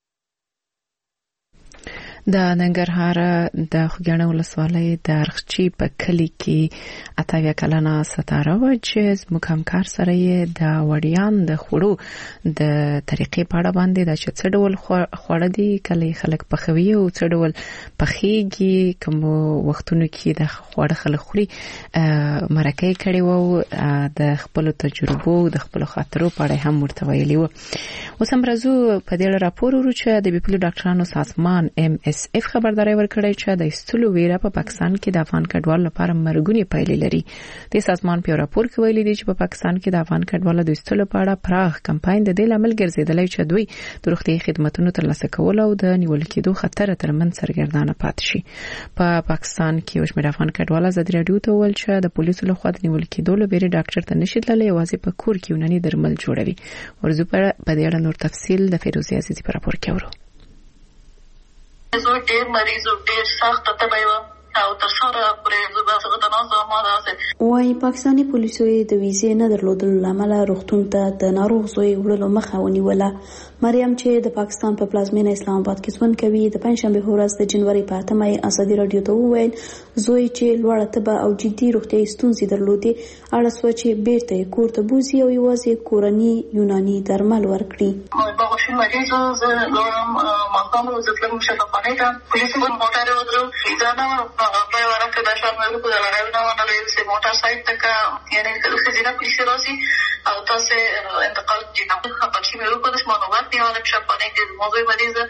د ننګرهار د خوږیاڼي ولسوالۍ د ارغچي په کلي کې اتاویا کلنه ستاره وه چې زموږ همکار سره یې د وړیان د خوړو د طریقې په اړه باندې دا چې څه ډول خواړه دي، کله یې خلک پخوي او څه ډول پخېږي، کومو وختونو کې د خواړه خلک خوري، مرکه یې کړې وه او د خپلو تجربو د خپلو خاطرو په اړه هم ورته ویلي وه. اوس هم راځو په دې اړه راپور ورو چې د بیپلو ډاکټرانو سازمان ایم اس اف خبرداری ورکړی چې د ایستلو ویره په پاکستان کې د افغان کډوالو لپاره مرګونې پایلې لري. د سازمان په راپور کې ویلي دی چې په پاکستان کې د افغان کډوالو د ایستلو په اړه پراخ کمپاین د دې لامل ګرځیدلی چې دوی د روغتیايي خدماتو ترلاسه کول او د نیول کېدو خطر ترمن سرګردانه پاتې شي. په پاکستان کې یو شمېر افغان کډوال ازادي راډیو ته وویل چې د پولیسو لخوا د نیول کېدو له ویرې ډاکټر ته نشي تللی، یوازې په کور کې یوناني درمل جوړوي. ورځو په دې اړه نور تفصیل د فیروزي عزیزي په راپور کې اورو. زه ډېر مریض او ډېر سخت تبه وم او تر سره پرې زه به څنګه تناسب ما راځي. وايي پاکستاني پولیسو د ویزې نه درلودلو له امله روغتون ته د ناروغ زوی وړلو مخه ونیوله. مریم چې د پاکستان په پلازمینه اسلام آباد کې ژوند کوي، د پنځشنبه ورځ د جنوري په اتمه یې ازادي راډیو ته وویل زوی چې لوړه تبه او جدي روغتیايي ستونزې درلودې، اړه سوه چې بیرته یې کور ته بوځي او یوازې کورني یوناني درمل ورکړي. باغوشي مریض زه لاړم ماښام زه تلم شفاخانې ته، پولیسو به موټر یې ودرو، ویزا نه وه، په یې ورکړه دا شان مې وکړو، د لړیو نه ونه لري چې موټر سایډ ته که یعنې ښځینه پولیسې راسي او تاسې انتقال کړي. بچي مې وکړو، داسې ما نوبت نیولی په شفاخانې کې، زما زوی مریض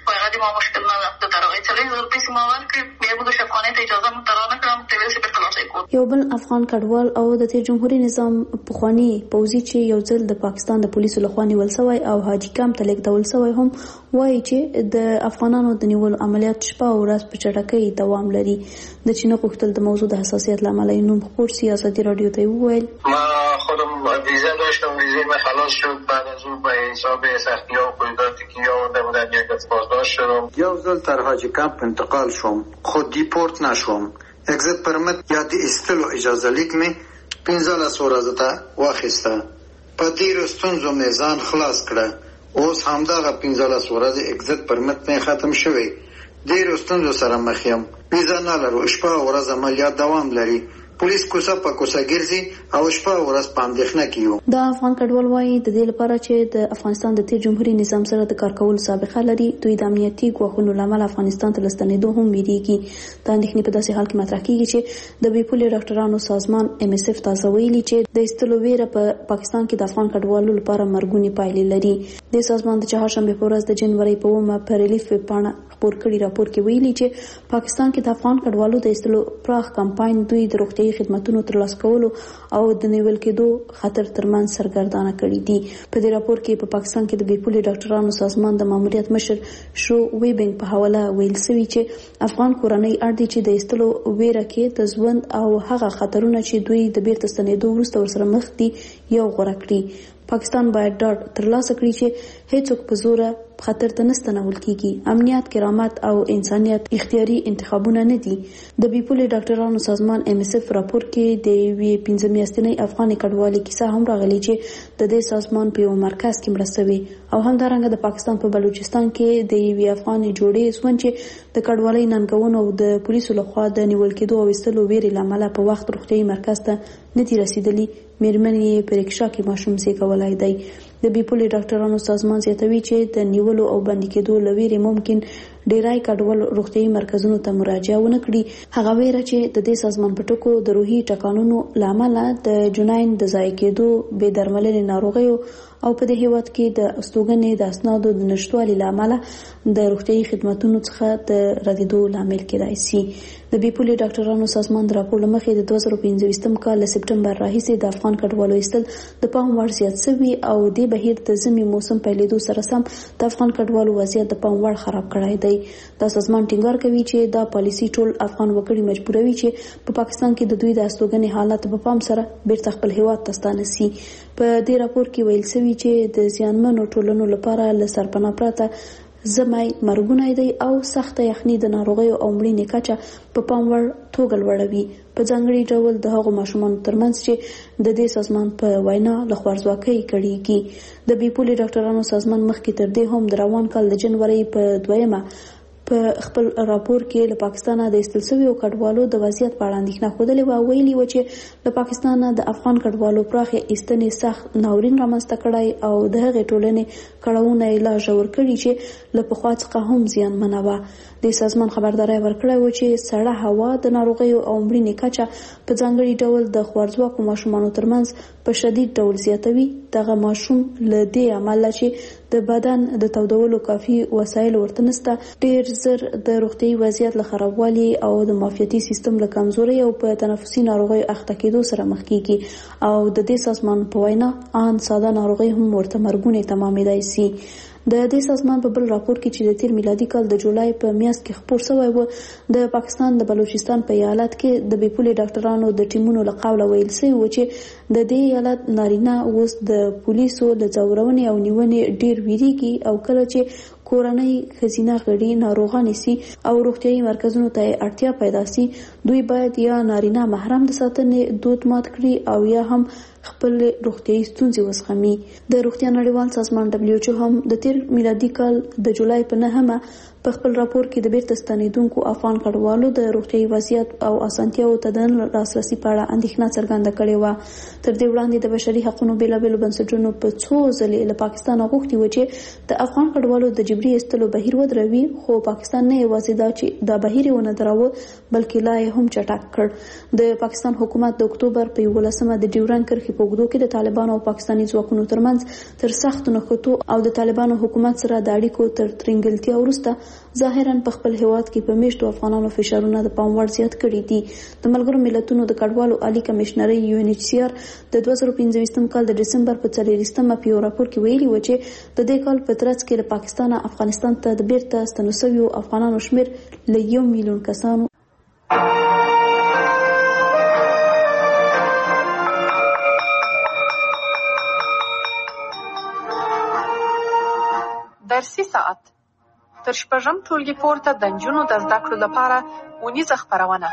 فقط ما مشکل ندارم دو طرفه چلی زور پیش ما ورکړي بیا به د شفقانه ته اجازه مترانه کړم ته ویل چې په خلاصې کو یو بل افغان کډوال او د تیر جمهوریت نظام پخوانی پوځي چې یو ځل د پاکستان د پولیسو لخوا نیول شوی او حاجی کام ته لیږدول شوی هم وایي چې د افغانانو د نیولو عملیات شپه او ورځ په چټکۍ دوام لري. د چین غوښتل د موضوع د حساسیت له امله نوم خپور سیاسي رادیو ته وویل ما خودم ویزا داشتم ویزای من خلاص شد بعد از اون به حساب سختی ها و قیوداتی که آورده بودن یک بازداشت شدم یو ځل تر حاجی کمپ انتقال شوم خو دیپورت نشوم. اگزیت پرمت یا د ایستلو اجازه لیک می پنځلس ورځې ته واخیسته. په ډیرو ستونزو مې ځان خلاص کړه. اوس همدغه پنځلس ورځې اگزیت پرمت مې ختم شوی. ډیرو ستونزو سره مخ یم. ویزا نه لرو. شپه او ورځ عملیات دوام لري. پولیس کوڅه په کوڅه ګرځي او شپه او ورځ په اندېښنه کې یو. د افغان کډوال وایي د دې لپاره چې د افغانستان د تیر جمهوریت نظام سره د کار کولو سابقه لري دوی د امنیتي ګواښونو له امله افغانستان ته لستنېدو هم ویریږي. دا اندېښنې په داسې حال کې مطرح کیږي چې د بې پولې ډاکټرانو سازمان ایم اس اف تازه ویلي چې د ایستلو ویره په پاکستان کې د افغان کډوالو لپاره مرګونې پایلې لري. د سازمان د چهارشنبه په ورځ د جنوري په اومه په ریلیف پاڼه خپور کړي راپور کې ویلي چې پاکستان کې د افغان کډوالو د ایستلو پراخ کمپاین دوی د روغتیايي خدماتونو ترلاسه کولو او د نیول کېدو خطر ترمن سرګردانه کړي دي. په دې راپور کې په پاکستان کې د بې پولې ډاکټرانو سازمان د ماموریت مشر شو ویبنګ په حواله ویل شوی چې افغان کورنۍ اړ دي چې د ایستلو ویره کې د ژوند او هغه خطرونه چې دوی د بیرته ستنېدو وروسته ورسره مخ دي یو غوره کړي. پاکستان باید ډاډ ترلاسه کړي چې هیڅوک په زوره خطر ته نستنول کیږي. امنیت، کرامت او انسانیت اختیاري انتخابونه نه دي. د بې پولې ډاکټرانو سازمان ایم اس اف راپور کې د یوې پنځه میاشتنۍ افغان کډوالۍ کیسه هم راغلي چې د دې سازمان په یو مرکز کې مړه شوې او همدارنګه د پاکستان په بلوچستان کې د یوې افغان جوړې ژوند چې د کډوالۍ ننګونو او د پولیسو لخوا د نیول کېدو او ایستلو ویرې له امله په وخت روغتیايي مرکز ته نه دي رسیدلي. میرمنې په رکشا کې ماشوم زیږولای دی. د بې پولې ډاکټرانو سازمان زیاتوي چې د نیولو او بندي کېدو له ویرې ممکن ډیری کډوال روغتیايي مرکزونو ته مراجعه ونه کړي. هغه ویره چې د دې سازمان په ټکو د روحي ټکانونو له امله د جنین د ضایع کېدو، بې درملنې ناروغیو او په دې هیواد کې د استوګنې د اسنادو د نشټوالي له امله د روغتیايي خدماتونو څخه د ردېدو لامل کېدای شي. د بې پولې ډاکټرانو سازمان د راپور له مخې د دوه زره پنځه کال له سپټمبر راهیسې د افغان کډوالو ایستل د پام وړ زیات شوي او دې بهیر د ژمي موسم پیلېدو سره سم د افغان کډوالو وضعیت د پام وړ خراب کړی دی. دا سازمان ټینګار کوي چې دا پالیسي ټول افغان وګړي مجبوروي چې په پاکستان کې د دوی د استوګنې حالت په پام سره بیرته خپل هیواد ته ستانه شي. په دې راپور کې ویل شوی چې د زیانمنو ټولنو لپاره له سرپناه پرته زمای مرګونه دی او سخت یخني د ناروغیو او مړینې کچه په پام وړ توګه لوړوي. په ځانګړي ډول د هغو ماشومانو ترمنځ چې د دې سازمان په وینا له خوارځواکۍ کړيږي. د بې پولې ډاکټرانو سازمان مخکې تر دې هم د روان کال د جنوري په دویمه په خپل راپور کې له پاکستانه د ایستل شویو کډوالو د وضعیت په اړه اندېښنه ښودلې وه. ویلي و چې له پاکستانه د افغان کډوالو پراخې ایستنې سخت ناورین رامنځته کړی او د هغې ټولنې کړاوونه یې لا ژور کړي چې له پخوا څخه هم زیانمنه وه. د سازمان خبرداری ورکړی و چې سړه هوا د ناروغیو او مړینې کچه په ځانګړي ډول د خوارځواکو ماشومانو ترمنځ په شدید ډول زیاتوي. دغه ماشوم له دې امله چې د بدن د تودولو کافي وسایل ورته نشته ډېر زر د روغتیايي وضعیت له خرابوالي او د معافیتي سیستم له کمزورۍ او په تنفسي ناروغیو اخته کېدو سره مخ کیږي او د دې سازمان په وینا ان ساده ناروغي هم ورته مرګونې تمامېدای شي. د دې سازمان په بل راپور کې چې د تیر میلادي کال د جولای په میاشت کې خپور شوی و د پاکستان د بلوچستان په ایالت کې د بې پولې ډاکټرانو د ټیمونو له قوله ویل شوی و چې د دې ایالت نارینه اوس د پولیسو له ځورونې او نیونې ډیر ویریږي او کله چې کورنۍ ښځینه غړي ناروغان شي او روغتیايي مرکزونو ته اړتیا پیدا شي دوی باید یا نارینه محرم د ساتنې دود مات کړي او یا هم خپل روغتیايي ستونزې وزغمي. د روغتیا نړیوال سازمان دبليو ایچ او هم د تیر میلادي کال د جولای په نهمه په خپل راپور کې د بیرته ستنیدونکو افغان کډوالو د روغتیايي وضعیت او اسانتیاو ته د لاسرسي په اړه اندېښنه څرګنده کړې وه. تر دې وړاندې د بشري حقوقو بېلابېلو بنسټونو په څو ځلې له پاکستان غوښتي و چې د افغان کډوالو د جبري ایستلو بهیر ودروي، خو پاکستان نه یوازې دا چې دا بهیر ونه دراوه بلکې لا یې هم چټک کړ. د پاکستان حکومت د اکتوبر په یولسمه د ډیورنډ کرښې په اوږدو کې د طالبانو او پاکستاني ځواکونو ترمنځ تر سختو نښتو او د طالبانو حکومت سره د اړیکو تر ترنګلتیا وروسته ظاهرا په خپل هیواد کې په میشتو افغانانو فشارونه د پام وړ زیات کړي دي. د ملګرو ملتونو د کډوالو عالی کمشنري یو ان ایچ سی آر د دوه زره پنځه کال د دسمبر په څلوېښتمه په یو راپور کې ویلي و چې د دې کال په ترڅ کې د پاکستان افغانستان ته د بیرته ستنو شویو افغانانو شمېر له یو میلیون کسانو درسي ساعت تر شپږم ټولګي پورته د نجونو د زده کړو لپاره اونیزه خپرونه.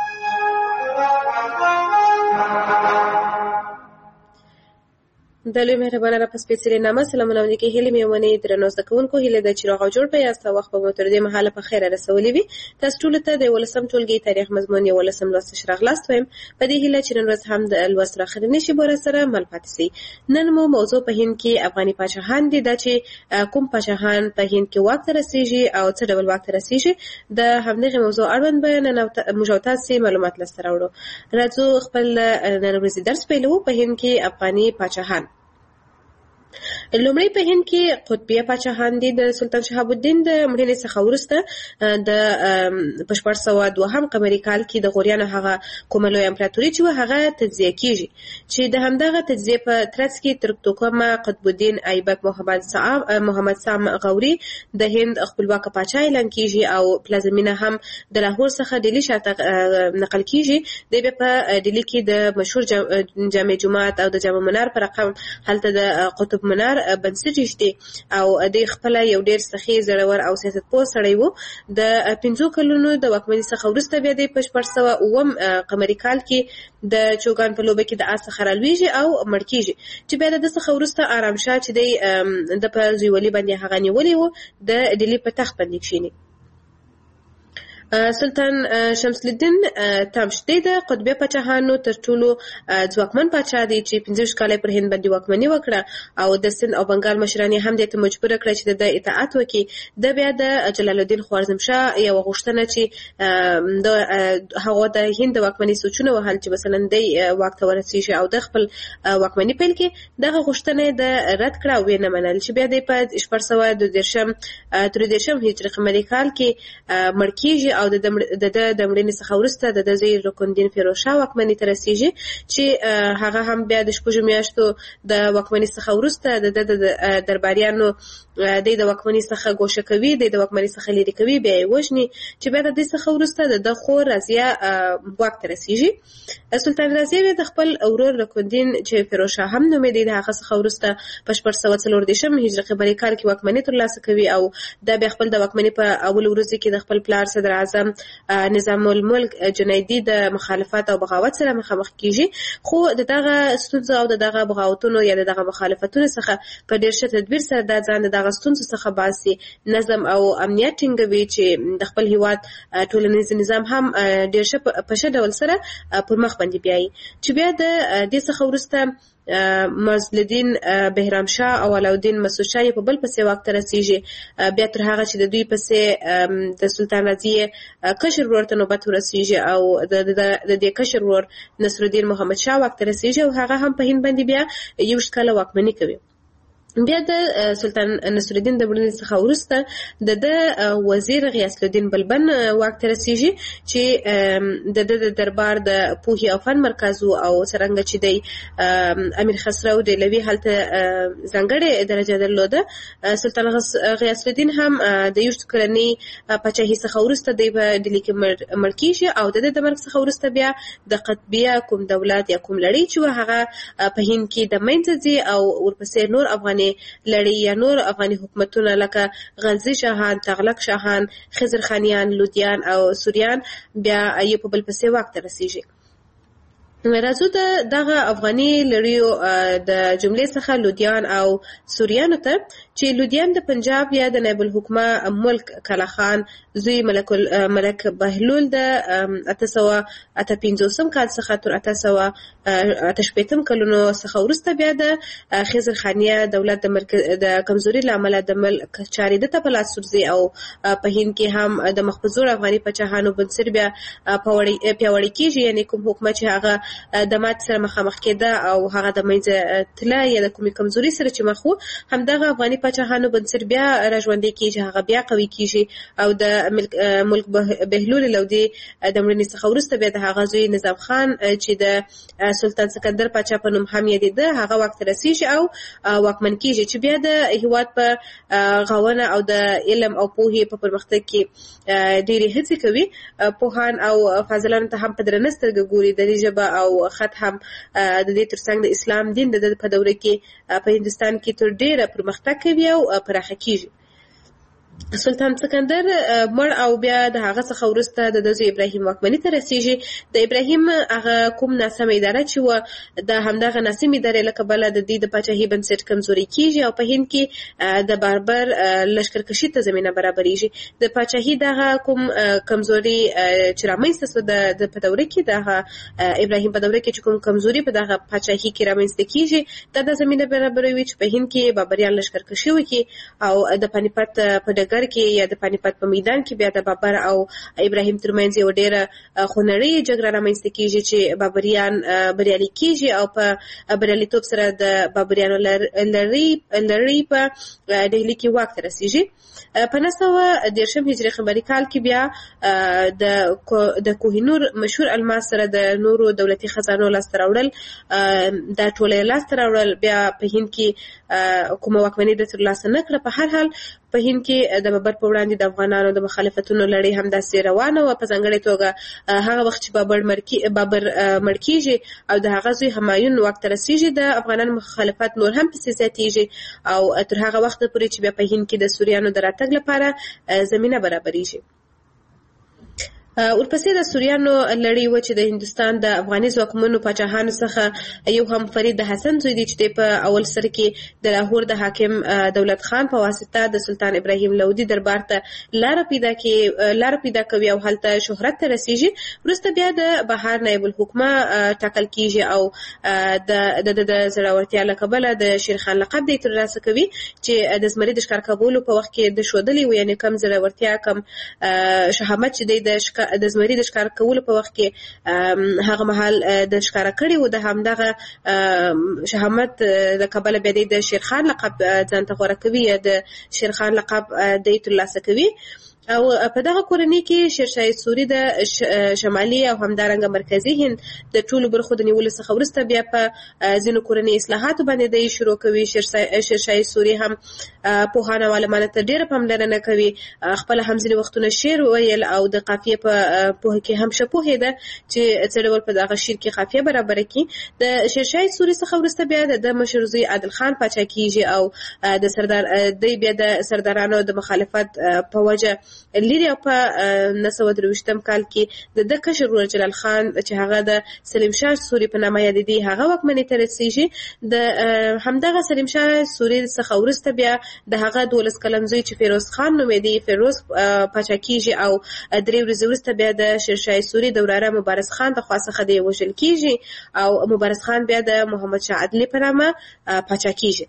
د لوی مهربانه را په سپېڅلې نامه سلامونه او نیکې هیلې مې ومنئ. درنو زده کوونکو، هیله ده چې روغ او جوړ به یاست او وخت به مو تر دې مهاله په خیره رسولی وي. تاسو ټولو ته د یولسم ټولګي تاریخ مضمون یولسم لوست ښه راغلاست وایم. په دې هیله چې نن ورځ هم د لوست راخرنې شي به راسره مل پاتې سئ. نن مو موضوع په هند کې افغاني پاچاهان دي، دا چې کوم پاچاهان په هند کې واک ته رسېږي او څه ډول واک ته رسېږي. د همدغې موضوع اړوند به نن موږ او تاسې معلومات لاسته راوړو. راځو خپل نن ورځې درس پیلوو. په هند کې افغاني پاچاهان. لومړی په هند کې قطبیه پاچاهان دي. د سلطان شهاب الدین د مړینې څخه وروسته د په شپږ سوه دوهم قمري کال کې د غوریانو هغه کومه لویه امپراتوري چې وه هغه تجزیه کېږي، چې د همدغه تجزیې په ترڅ کې ترکتوکمه قطب الدین ایبک محمد سام محمد سام غوري د هند خپلواکه پاچا اعلان کېږي او پلازمینه هم د لاهور څخه ډیلي شاته نقل کېږي. دی بیا په ډیلي کې د مشهور جامع جومات او د جامع منار په رقم هلته د قطب منار بنسټ ایښدي او د خپل یو ډیر سخي زړور او سیاستپوه سړی وو. د پنځو کلونو د واکمنۍ څخه وروسته بیا د شپږ سوه اووم قمري کال کې د چوګان په لوبه کې د آس څخه رالویږي او مړ کېږي، چې بیا د ده څخه وروسته آرام شاه چې دی د په زویولي باندې هغه نیولی وو د ډیلي په تخت باندې کښېني. سلطان شمس الدین تمشدی د قطبیه پاچاهانو تر ټولو ځواکمن پاچا دی چې پنځه ویشت کاله پر هند باندې واکمني وکړه او د سند او بنګال مشران یې هم دې ته مجبور کړه چې د اطاعت وکړي. د بیا د جلال الدین خوارزمشاه یو غوښتنه چې د هغه د هند د واکمنۍ سوچونه وهل چې مثلا دی واک ته ورسېږي او د خپل واکمني پیل کې دغه غوښتنه د رد کړه او یې نه منل، چې بیا د په شپږ سوه دوه دېرشم درې دېرشم هجري قمري کال کې مړ کېږي او د د د مړینې څخه وروسته د د زوی رکن الدین فیروز شاه واکمنۍ ته رسېږي، چې هغه هم بیا د شپږو میاشتو د واکمنۍ څخه وروسته د د درباریانو د د واکمنۍ څخه ګوښه کوي، د د واکمنۍ څخه لرې کوي، بیا یې وژني، چې بیا د دې څخه وروسته د د خور رضیه واک ته رسېږي. سلطان رضیه بیا د خپل ورور رکن الدین چې فیروز شاه هم نومېدی د هغه څخه وروسته په شپږ سوه څلور دېرشم هجري قمري کال کې واکمنۍ ترلاسه کوي او دا بیا خپل د واکمنۍ په اول ورځو کې د خپل پلار صدر اعظم نظام الملک جنیدي د مخالفت او بغاوت سره مخامخ کیږي، خو د دغه ستونزو او د دغه بغاوتونو یا د دغه مخالفتونو څخه په ډیر ښه تدبیر سره د ځان د دغه ستونزو څخه باسي، نظم او امنیت ټینګوي، چې د خپل هیواد ټولنیز نظام هم ډیر ښه په ښه ډول سره پر مخ باندې بیایي. چې بیا د دې څخه وروسته مازلدین بهرام شاه او علاءالدین مسعود شاه په بل پسې واک ته رسېږي، بیا تر هغه چې د دوی پسې د سلطان رضیه کشر ورور ته نوبت ورسېږي او د دې کشر ورور نصرالدین محمد شاه واک ته رسېږي او هغه هم په هند باندې بیا یوویشت کاله واکمني کوي. بیا د سلطان نصرالدین د مړینې څخه وروسته د د وزیر غیاث الدین بلبن واک ته رسېږي، چې د د دربار د پوهې او فن مرکز او څرنګه چې دی امیر خسرو دهلوي هلته ځانګړې درجه درلوده. سلطان غیاث الدین هم د یوویشت کلنۍ پاچاهۍ څخه وروسته دی په ډیلي کې مړ کېږي او د د مرګ څخه وروسته بیا د قطبیه کوم دولت یا کوم لړۍ چې هغه په هند کې د منځه ځي او ورپسې نور افغاني لړۍ یا نور افغاني حکومتونه لکه غلزي شاهان، تغلق شاهان، خضر خانیان، لودیان او سوریان بیا یې په بل پسې واک ته رسېږي. راځو د دغه افغاني لړیو د جملې څخه لودیان او سوریانو ته، چې لودیان د پنجاب یا د نایب الحکومه ملک کلا خان زوی ملک ملک بهلول د اته سوه اته پنځوسم کال څخه تر اته سوه اته شپېتم کلونو څخه وروسته بیا د خضر خانیه دولت د د کمزوري له امله د ملک چارې د ته په لاس ورځي او په هند کې هم د مخبزور افغاني پاچاهانو بنسټ بیا پیاوړی کېږي، یعنې کوم حکومت چې هغه د ماتې سره مخامخ کېده او هغه د منځه تله یا د کومې کمزوري سره چې مخ و، همدغه افغاني پاچاهانو بنسټ بیا راژوندی کېږي، هغه بیا قوي کېږي او د ملک بهلول لودي د مړینې څخه وروسته بیا د هغه زوی نظام خان چې د سلطان سکندر پاچا په نوم هم یادېده هغه واک ته رسېږي او واکمن کېږي، چې بیا د هېواد په غونه او د علم او پوهې په پرمختګ کې ډېرې هڅې کوي. پوهان او فاضلانو ته هم په درنه سترګه ګوري، د دې ژبه او خط هم د دې ترڅنګ د اسلام دین د په دوره کې په هندوستان کې تر ډېره پرمختګ کوي او پراخه کېږي. سلطان سکندر مړ او بیا د هغه څخه وروسته د زوی ابراهیم واکمنۍ ته رسېږي. د ابراهیم هغه کوم ناسمه اداره چې وه، د همدغه ناسمې ادارې له کبله د دې د پاچاهۍ بنسټ کمزوری کېږي او په هند کې د باربر لښکرکشي ته زمینه برابرېږي. د پاچاهۍ دغه کوم کمزوري چې رامنځته سوه د په دوره کې دغه ابراهیم په دوره کې چې کوم کمزوري په دغه پاچاهۍ کې رامنځته کېږي، دا د زمینه برابروي چې په هند کې بابریان لښکرکشي وکړي او د پانیپت په ډګر کې یا د پانیپت په میدان کې بیا د بابر او ابراهیم ترمنځ یو ډېره خونړۍ جګړه رامنځته کېږي چې بابریان بریالي کېږي او په بریالیتوب سره د بابریانو لړۍ په ډهلي کې واک ته رسېږي. په نهه سوه دېرشم هجري قمري کال کې بیا د کوهینور مشهور الماس سره د نورو دولتي خزانو لاسته راوړل، دا ټوله یې لاسته راوړل. بیا په هند کې کومه واکمني د ترلاسه نه کړه. په هر حال په هند کې د بابر په وړاندې د افغانانو د مخالفتونو لړۍ همداسې روانه وه، په ځانګړې توګه هغه وخت چې بابر مړ کېږي او د هغه زوی همایون واک ته رسېږي، د افغانانو مخالفت نور هم پسې زیاتېږي او تر هغه وخته پورې چې بیا په هند کې د سوریانو د راتګ لپاره زمینه برابرېږي. ورپسې د سوریانو لړۍ و چې د هندوستان د افغاني ځواکمنو پاچاهانو څخه یو هم فرید د حسن زوی دی چې په اول سر کې د لاهور د حاکم دولت خان په واسطه د سلطان ابراهیم لودي دربار ته لاره پیدا کې لاره پیدا کوي او هلته شهرت ته رسېږي. وروسته بیا د بهار نایب الحکومه ټاکل کېږي او د د زړورتیا له کبله د شیرخان لقب دی ترلاسه کوي چې د زمري د ښکار کولو په وخت کې د ښودلې و، یعنې کم زړورتیا کم شهامت چې دی د د زمري د ښکار کولو په وخت کې هغه مهال د ښکاره کړي و، د همدغه شهامت له کبله بیا دی د شیرخان لقب ځان ته غوره کوي یا د شیرخان لقب دی ترلاسه کوي. او په دغه کورنۍ کې شیرشاه سوري د شمالي او همدارنګه مرکزي هند د ټولو برخو د نیولو څخه وروسته بیا په ځینو کورنۍ اصلاحاتو باندې دی شروع کوي. شیرشاه سوري هم پوهانو او عالمانو ته ډېره پاملرنه کوي، خپله هم ځینې وختونه شعر ویل او د قافیې په پوهه کې هم ښه پوهېده چې څه ډول په دغه شعر کې قافیه برابره کړي. د شیرشاه سوري څخه وروسته بیا د مشر زوی عادل خان پاچا کېږي او د سردار دی بیا د سردارانو د مخالفت په وجه لري او په نهه سوه درویشتم کال کې د د کشر ورور جلال خان چې هغه د سلیم شاه سوري په نامه یادېدی هغه واکمنۍ ته رسېږي. د همدغه سلیم شاه سوري څخه وروسته بیا د هغه دولس کلن زوی چې فیروز خان نومېدی فیروز پاچا کېږي او درې ورځې وروسته بیا د شیرشاه سوري د وراره مبارز خان د خوا څخه دی وژل کېږي او مبارز خان بیا د محمد شاه عدلي په نامه پاچا کېږي.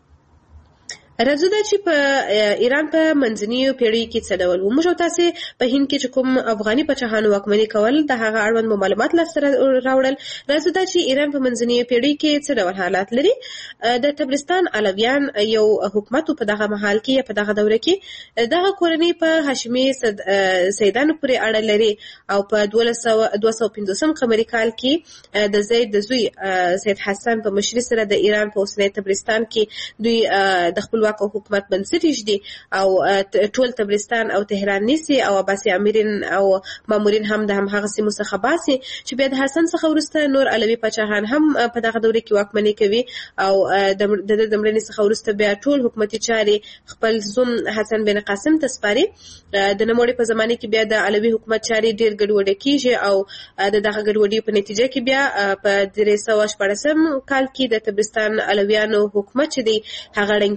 راځو دا چې په ایران په منځنیو پیړیو کې څه ډول و. موږ او تاسې په هند کې چې کوم افغاني پاچاهانو واکمني کول د هغه اړوند معلومات لاسته راوړل. راځو دا چې ایران په منځنیو پیړیو کې څه ډول حالات لري. د تبرستان علویان یو حکومت په دغه مهال کې یا په دغه دوره کې دغه کورنۍ په هاشمي سیدانو پورې اړه لري او په دوه سوه پنځوسم قمري کال کې د زید د زوی سید حسن په مشرۍ سره د ایران په اوسنی تبرستان کې دوی د خپل او حکومت بنسټ ایږدي او ټول تبرستان او تهران نیسي او عباسي امیرین او مامورین هم د همهغه سیمو څخه باسي چې بیا د حسن څخه وروسته نور علوي پاچاهان هم په دغه دوره کې واکمني کوي او د د مړینې څخه وروسته بیا ټول حکومتي چارې خپل زوم حسن بن قاسم ته سپاري. د نوموړي په زمانه کې بیا د علوي حکومت چارې ډېر ګډوډه کېږي او د دغه ګډوډۍ په نتیجه کې بیا په درې سوه شپاړسم کال کې د تبرستان علویانو حکومت چې دی هغه ړنګ کېږي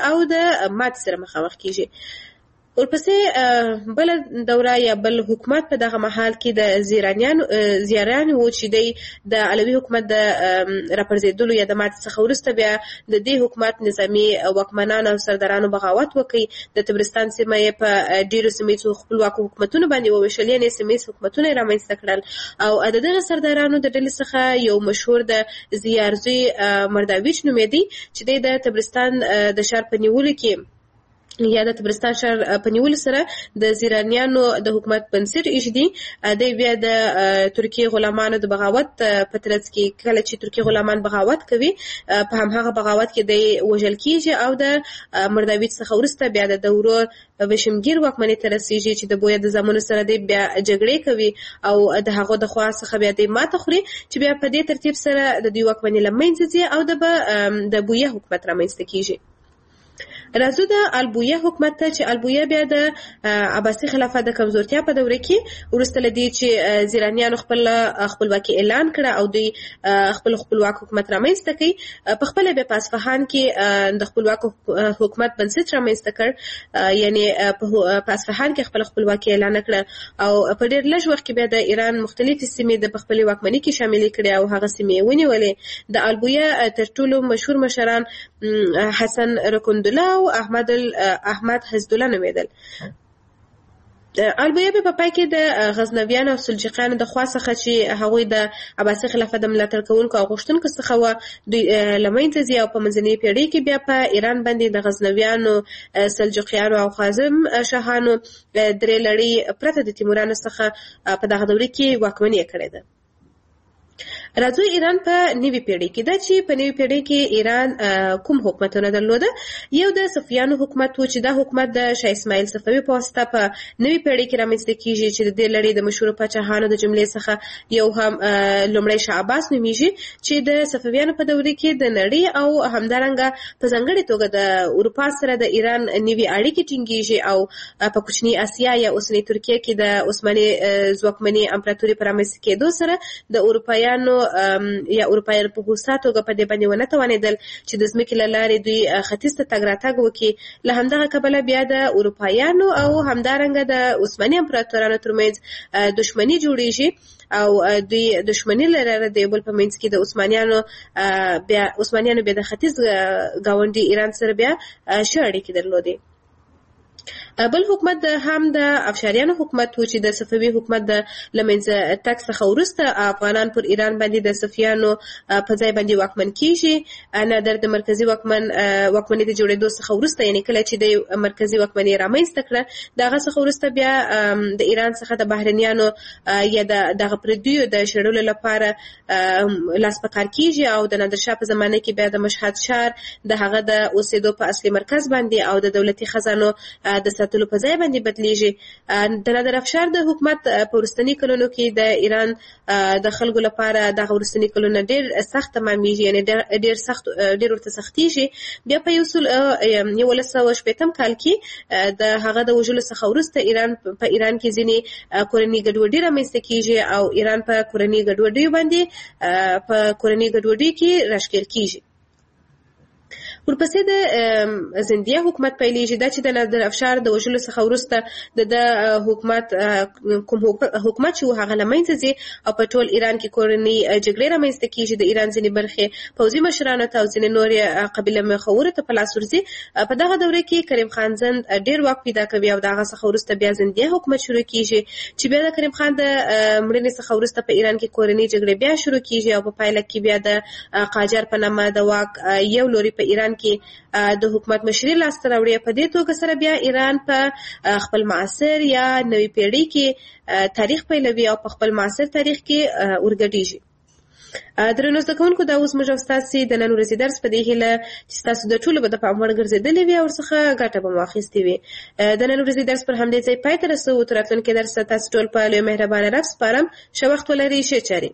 او د مات سره مخامخ کیږي. ورپسې بل دوره یا بل حکومت په دغه محل کې د زیرانیانو زیارانو و چې د علوي حکومت د راپرځېدلو یا د ماتې څخه وروسته بیا د دې حکومت نظامي واکمنان او سردارانو بغاوت وکړي. د تبرستان سیمه یې په ډېرو سیمه خپلواکو حکومتونو باندې وویشل، یعنې سیمه حکومتونه یې رامنځته کړل. او د دغه سردارانو د ډلې څخه یو مشهور د زیارزوی مرداویچ نومېدی چې د تبرستان د ښار په نیولو کې یا د تبرستان ښار په نیولو سره د زیرانیانو د حکومت بنسټ ایښودي. دی بیا د ترکیې غلامانو د بغاوت په ترڅ کې کله چې ترکیې غلامان بغاوت کوي په همهغه بغاوت کې دی وژل کیږي او د مرداویچ څخه وروسته بیا د دورو وشمګیر واکمنۍ ته رسیږي چې د بویا د زامنو سره دی بیا جګړې کوي او د هغو د خوا څخه بیا دی ماته خوري چې بیا په دې ترتیب سره د دوی واکمنۍ له منځه ځي او د د بویا حکومت رامنځته کیږي. راځو د البویه حکومت ته چې البویه بیا د عباسي خلافت د کمزورتیا په دوره کې وروسته له دې چې زیرانیانو خپل خپلواکي اعلان کړه او دوی خپل خپلواک حکومت رامنځته کړي. په خپله بیا په اصفهان کې د خپلواک حکومت بنسټ رامنځته کړ، یعنې په اصفهان کې خپل خپلواکي اعلان کړه او په ډېر لږ وخت کې بیا د ایران مختلفې سیمې د خپلې واکمنۍ کې شاملې کړې او هغه سیمې یې ونیولې. د البویه تر ټولو مشهور مشران حسن رکندله او احمد احمد حزدالله نومېدل. البویه په پای کې د غزنویانو او سلجوقیانو د خوا څخه چې هغوی د عباسي خلافت د ملاتړ کوونکو او غوښتونکو څخه وه دوی له منځه ځي او په منځنۍ پېړۍ کې بیا په ایران باندې د غزنویانو، سلجوقیانو او خوازم شاهانو درې لړۍ پرته د تیمورانو څخه په دغه دوره کې واکمني کړې ده. راځو ایران په نوي پیړۍ کې ده چې په نوي پیړۍ کې ایران کوم حکومتونه درلوده. یو د صفویانو حکومت و چې دا حکومت د شاه اسماعیل صفوي په واسطه په نوي پیړۍ کې رامنځته کیږي چې د دې لړۍ د مشهورو پاچاهانو د جملې څخه یو هم لومړی شاه عباس نومیږي چې د صفویانو په دوره کې د نړۍ او همدارنګه په ځانګړې توګه د اروپا سره د ایران نوي اړیکې ټینګېږي او په کوچني اسیا یا اوسنۍ ترکیه کې د عثماني ځواکمنې امپراتورۍ په رامنځته کېدو سره د اروپایانو یا اروپایانو په هوسا توګه په دې باندې ونه توانېدل چې د ځمکې له لارې دوی ختیځ ته تګ راتګ وکړي. له همدغه کبله بیا د اروپایانو او همدارنګه د عثماني امپراتورانو ترمنځ دښمني جوړېږي او دوی دښمني لرله د یو بل په منځ کې د عثمانیانو بیا عثمانیانو بیا د ختیځ ګاونډي ایران سره بیا ښه اړیکې درلودې. بل حکومت هم د افشاریانو حکومت و چې د صفوي حکومت د له منځه تګ څخه وروسته افغانان پر ایران باندې د صفویانو په ځای باندې واکمن کیږي. نادر د مرکزي واکمن واکمنۍ د جوړېدو څخه وروسته، یعنې کله چې د مرکزي واکمنۍ رامنځته کړه د هغه څخه وروسته بیا د ایران څخه د بهرنیانو یا د دغه پردیو د شړلو لپاره لاس په کار کیږي او د نادرشاه په زمانه کې بیا د مشهد ښار د هغه د اوسېدو په اصلي مرکز باندې او د دولتي خزانو د ساتلو په ځای باندې بدلیږي. د نادر افشار د حکومت په وروستني کلونو کې د ایران د خلکو لپاره دغه وروستني کلونه ډېر سخت تمامېږي، یعنې ډېر سخت ډېر ورته سختېږي. بیا په یو سل یولس سوه شپېتم کال کې د هغه د وژلو څخه وروسته ایران په ایران کې ځینې کورني ګډوډي رامنځته کېږي او ایران په کورني ګډوډۍ باندې په کورني ګډوډۍ کې راښکېل کېږي. ورپسې د زندیه حکومت پیلېږي. دا چې د نادر افشار د وژلو څخه وروسته د د حکومت کوم حکومت چې و هغه له منځه ځي او په ټول ایران کې کورنۍ جګړې رامنځته کېږي. د ایران ځینې برخې پوځي مشرانو ته او ځینې نورې قبیله مخورو ته په لاس ورځي. په دغه دوره کې کریم خان زند ډېر واک پیدا کوي او د هغه څخه وروسته بیا زندیه حکومت شروع کېږي چې بیا د کریم خان د مړینې څخه وروسته په ایران کې کورنۍ جګړې بیا شروع کېږي او په پایله کې بیا د قاجار په نامه د واک یو لوري په ایران کې د حکومت مشري لاسته راوړي. په دې توګه سره بیا ایران په خپل معاصر یا نوي پیړۍ کې تاریخ پیلوي او په خپل معاصر تاریخ کې ورګډېږي. درنو زده کوونکو، دا اوس موږ او ستاسې د نن ورځې درس په دې هیله چې ستاسو د ټولو به د پام وړ ګرځېدلې وي او ورڅخه ګټه به مو اخیستې وي. د نن ورځې درس پر همدې ځای پای ته رسوو. تر راتلونکي درس تاسو ټول په لوی مهربانه رب سپارم. ښه وخت ولرئ. ښې چارې.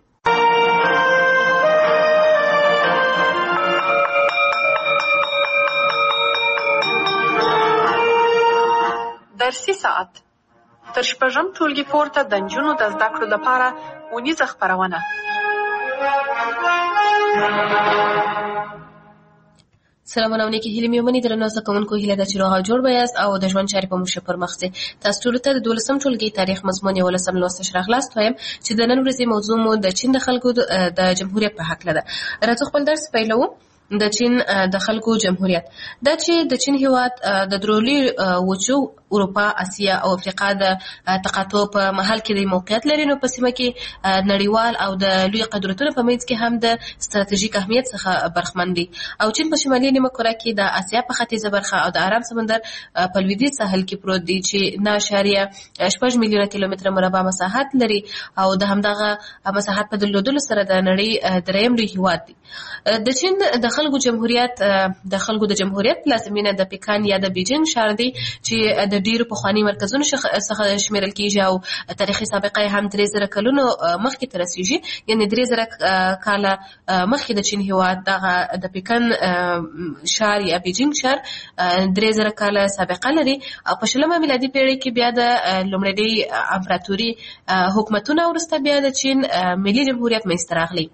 درسي ساعت تر شپږم ټولګي پورته د نجونو د زده کړو لپاره اونیزه خپرونه. سلامونه او نیکی هیلې مې ومني درنو زده کوونکو هیله ده چې روغ او جوړ به یاست او د ژوند چارې په مو ښه پرمخ ځي. تاسو ټولو ته د دولسم ټولګي تاریخ مضمون یولسم لوست راغلاست وایم چې د نن ورځې موضوع مو د چین د خلکو د جمهوریت په هکله ده. راځو خپل درس پیلوو. د چین د خلکو جمهوریت دا چې د چین هیواد د درولي وچو اروپا، اسیا او افریقا د تقاطع په محل کې د موقعیت لري، نو په سیمه کې نړیوال او د لوی قدرتونو په منځ کې هم د ستراتیژیک اهمیت څخه برخمن دي. او چین په شمالي نیمه کره کې د اسیا په ختیځه برخه او د آرام سمندر په لویدیځ ساحل کې پروت دی چې نه اشاریه شپږ میلیونه کیلومتره مربع مساحت لري او د همدغه مساحت په درلودلو سره د نړۍ دریم لوی هیواد دی. د چین د خلکو جمهوریت د خلکو د جمهوریت لازمینه د پیکان یا د بیجینګ ښار دی چې د ډیرو پخواني مرکزونو څخه شمیرل کیږي او تاریخي سابقه هم درې زره کلونو مخکې ته رسیږي. یعنې درې زره کاله مخکې د چین هیواد دغه د پیکان ښار یا بیجینګ ښار درې زره کاله سابقه لري او په شلمه میلادي پیړۍ کې بیا د لومړنۍ امپراتوري حکومتونه وروسته بیا د چین ملي جمهوریت منځته راغلی.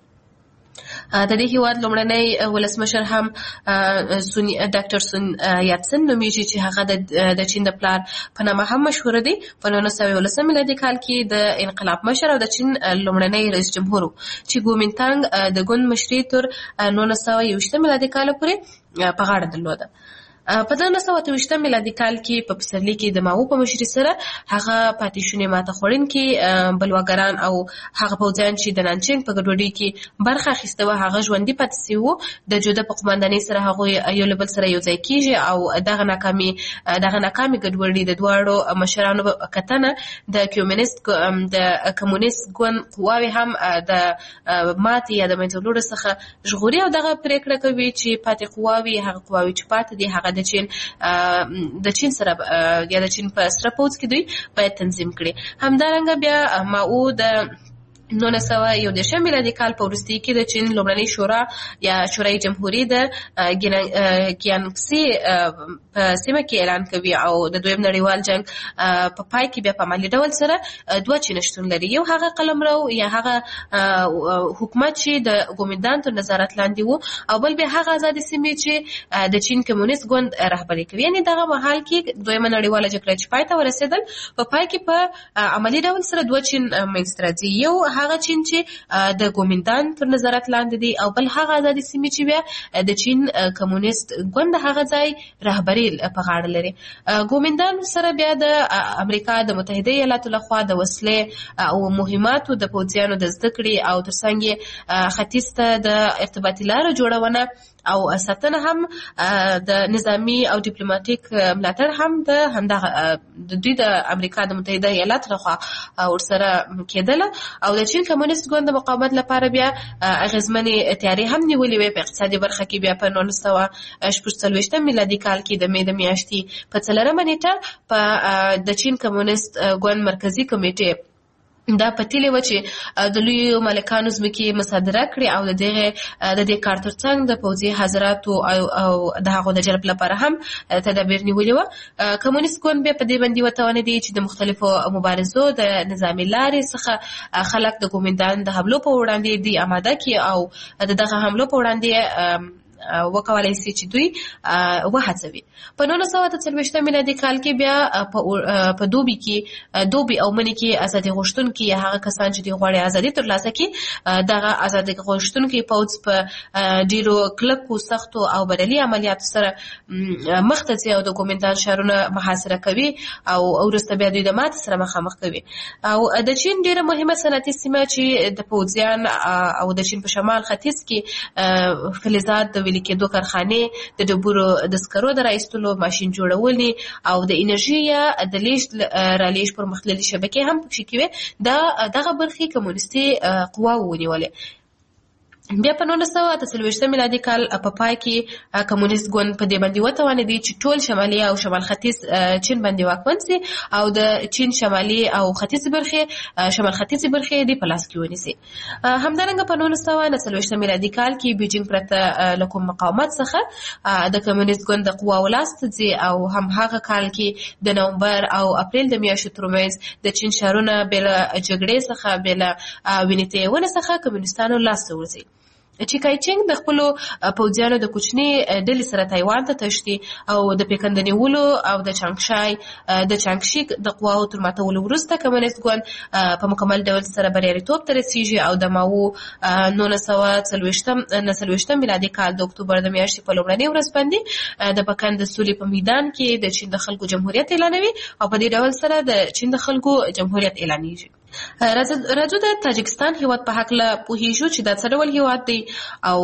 د دې هیواد لومړنی ولسمشر هم سون ډاکټر سون یاتسن نومیږي چې هغه د چین د پلار په نامه هم مشهور دی. په نولس سوه یولسم میلادي کال کې د انقلاب مشر او د چین لومړنی رئیس جمهور چې ګومینتانګ د ګوند مشري تر نولس سوه یوویشتم میلادي کال پورې په غاړه درلوده. په نولس سوه اته ویشتم میلادي کال کې په پسرلي کې د ماو په مشرۍ سره هغه پاتې شونې ماته خوړونکي بلواګران او هغه پوځیان چې د نانچینګ په ګډوډۍ کې برخه اخیسته وه هغه ژوندي پاتې سوي وو. د جوده په قماندانۍ سره هغوی یو له بل سره یو ځای کېږي او دغه ناکامي دغه ناکامې ګډوډۍ د دواړو مشرانو کتنه د کمونیست د کمونیست ګوند قواوې هم د ماتې یا د منځه وړلو څخه ژغوري او دغه پرېکړه کوي چې پاتې قواوې هغه قواوې چې پاتې دي هغه د چین د چین سره یا د چین په سره پوځ کې دوی باید تنظیم کړي. همدارنګه بیا ماو د نولس سوه یو دېرشم میلادي کال په وروستي کې د چین لومړنۍ شورا یا شورای جمهوري د ګیانګسي په سیمه کې اعلان کوي او د دویم نړیوال جنگ په پای کې بیا په عملي ډول سره دوه چین شتون لري. یو هغه قلمرو یا هغه حکومت چې د ګومینتان تر نظارت لاندې وو او بل بیا هغه آزادې سیمې چې د چین کمونیست ګوند رهبري کوي. یعنې دغه مهال کې دویمه نړیواله جګړه چې پای ته ورسېدل په پای کې په عملي ډول سره دوه چین منځته راځي. یو هغه چین چې د ګومینتان تر نظارت لاندې دی او بل هغه آزادې سیمې چې بیا د چین کمونیست ګوند هغه ځای رهبري په غاړه لري. ګومینتان سره بیا د امریکا د متحده ایالاتو لخوا د وسلې او مهماتو د پوځیانو د زده کړې او ترڅنګ ختیځ ته د ارتباطي لارو جوړونه او ساتنه هم د نظامی او ډیپلوماټیک ملاتړ هم د همدغه د دوی د امریکا د متحده ایالاتو لخوا ورسره کېدله او د چین کمونیست ګوند د مقاومت لپاره بیا اغېزمنې تیاري هم نیولې وې. په اقتصادي برخه کې بیا په نولس سوه شپږ څلوېښتم میلادي کال کې د مې د میاشتې په څلورمه نیټه په د چین کمونیست ګوند مرکزي کمیټې دا پتیلې و چې د لویو مالکانو ځمکې مصادره کړي او د دغه د دې کار ترڅنګ د پوځي حضراتو او د هغو د جلب لپاره هم تدابیر نیولي وه. کمونیست ګوند بیا په دې باندې وتوانېدی چې د مختلفو مبارزو د نظامي لارې څخه خلک د ګومینتان د حملو په وړاندې دی آماده کړي او د دغه حملو په وړاندې وکولای شي چې دوی وهڅوي. په نولس سوه اته څلوېښتم میلادي کال کې بیا په دوبي کې دوبي او مني کې ازادي غوښتونکي یا هغه کسان چې د غواړي ازادي ترلاسه کړي دغه ازادي غوښتونکي پوځ په ډیرو کلکو سختو او بدلي عملیاتو سره مخ ته ځي او د ګومینتان ښارونه محاصره کوي او وروسته بیا دوی د ماتې سره مخامخ کوي. او د چین ډیره مهمه صنعتي سیمه چې د پوځیان او د چین په شمال ختیځ کې فلزات د لیکېدو کارخانې د ډبرو د سکرو د رایستلو ماشین جوړولې او د انرژي یا د لیږد رالیږد پرمختللې شبکې هم پکې کې وې. دا دغه برخې کمونیستي قواوو ونیولې. بیا په نولس سوه اته څلوېښتم میلادي کال په پای کې کمونیست ګوند په دې باندې وتوانېدی چې ټول شمالي او شمال ختیځ چین باندې واکمن سي او د چین شمالي او ختیځ برخې شمال ختیځ برخې د په لاس کې ونیسي. همدارنګه په نولس سوه نهه څلوېښتم میلادي کال کې بیجینګ پرته له کوم مقاومت څخه د کمونیست ګوند د قواوو لاس ته ځي او هم هغه کال کې د نومبر او اپریل د میاشتو ترمنځ د چین ښارونه بې له جګړې څخه بې له وینې تویونې څخه کمونیستانو لاس ته ورځي. چیکایچینګ د خپلو پوځیانو د کوچني ډلې سره تایوان ته تښتي او د پیکند نیولو او د چانګشای د چانګشي د قواو تر ماتولو وروسته کمونیست ګوند په مکمل ډول سره بریالیتوب ته رسیږي او د ماو نولس سوه څلوېښتم نه څلوېښتم میلادي کال د اکتوبر د میاشتې په لومړنۍ ورځ باندې د پکن د سولې په میدان کې د چین د خلکو جمهوریت اعلانوي او په دې ډول سره د چین د خلکو جمهوریت اعلانېږي. راځو د تاجکستان هیواد په حق له پوهیږو چې دا څه ډول هیواد دی او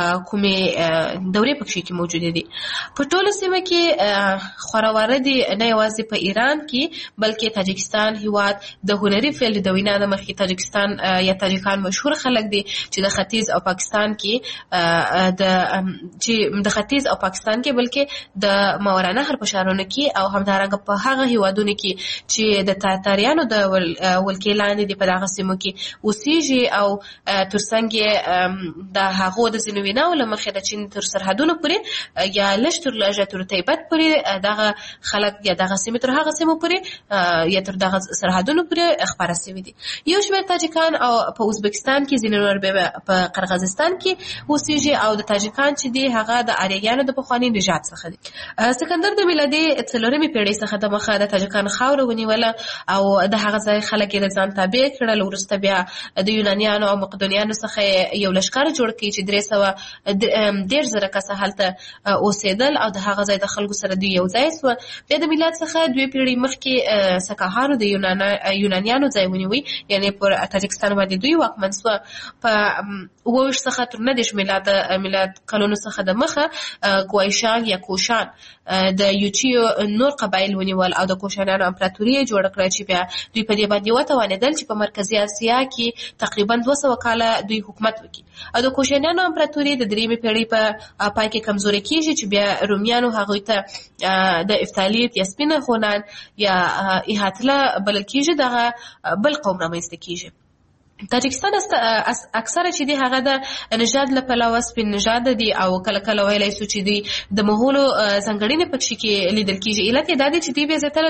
کومې دورې پکښې کې موجودې دي. په ټوله سیمه کې خورواره دي نه یوازې په ایران کې بلکې تاجکستان هیواد د هنري فیلډ د وینا د مخکې تاجکستان یا تاجکان مشهور خلک دي چې د ختیځ او پاکستان کې د چې د ختیځ او پاکستان کې بلکې د ماوراء نهر په ښارونو کې او همدارنګه په هغه هیوادونو کې چې د تاتاریانو د ولکې لاندې دي په دغه سیمو کې اوسېږي او ترڅنګ د هغو د ځینو ویناو له مخې د چین تر سرحدونو پورې یا لږ تر لږه تر تیبت پورې دغه خلک یا دغه سیمې تر هغه سیمو پورې یا تر دغه سرحدونو پورې خپاره شوي دي. یو شمېر تاجکان او په ازبکستان کې ځینې نور بیا په قرغیزستان کې اوسېږي او د تاجکان چې دي هغه د آریایانو د پخواني نژاد څخه دي. سکندر د میلادي څلورمې پېړۍ څخه د مخه د تاجکان خاوره ونیوله او د هغه ځای خلک یې د ځان تابع کړل. وروسته بیا د یونانیانو او مقدونیانو څخه یو لښکر جوړ کړي چې درې سوه دېرش زره کسه هلته اوسېدل او د هغه ځای د خلکو سره دوی یو ځای سوه. بیا د میلاد څخه دوې پیړۍ مخکې سکاهانو د یونانیانو ځای ونیوی، یعنې پر تاجکستان باندې دوی واکمن سوه. په اووه ویشت څخه تر نهه دېرش میلاد میلاد کلونو څخه د مخه ګوایشان یا کوشان د یوچیو نور قبایل ونیول او د کوشانیانو امپراتوري یې جوړه کړه چې بیا دوی په دې باندې وتوانېدل چې په مرکزي اسیا کې تقریبا دوه سوه کاله دوی حکومت وکړي او د کوشانیانو امپراتوري د درېیمې پیړۍ په پای کې کمزورې کېږي چې بیا رومیانو هغوی ته د افتالیت یا سپینه خونان یا احاتله بلل کېږي، دغه بل قوم رامنځته کېږي. تاجکستان اکثره چې دی هغه د نژاد له پلوه سپین نژاده دي او کله کله ویلی سو چې دوی د مغولو ځانګړنې پکښې کې لیدل کېږي. علت یې دا دی چې دوی بیا زیاتره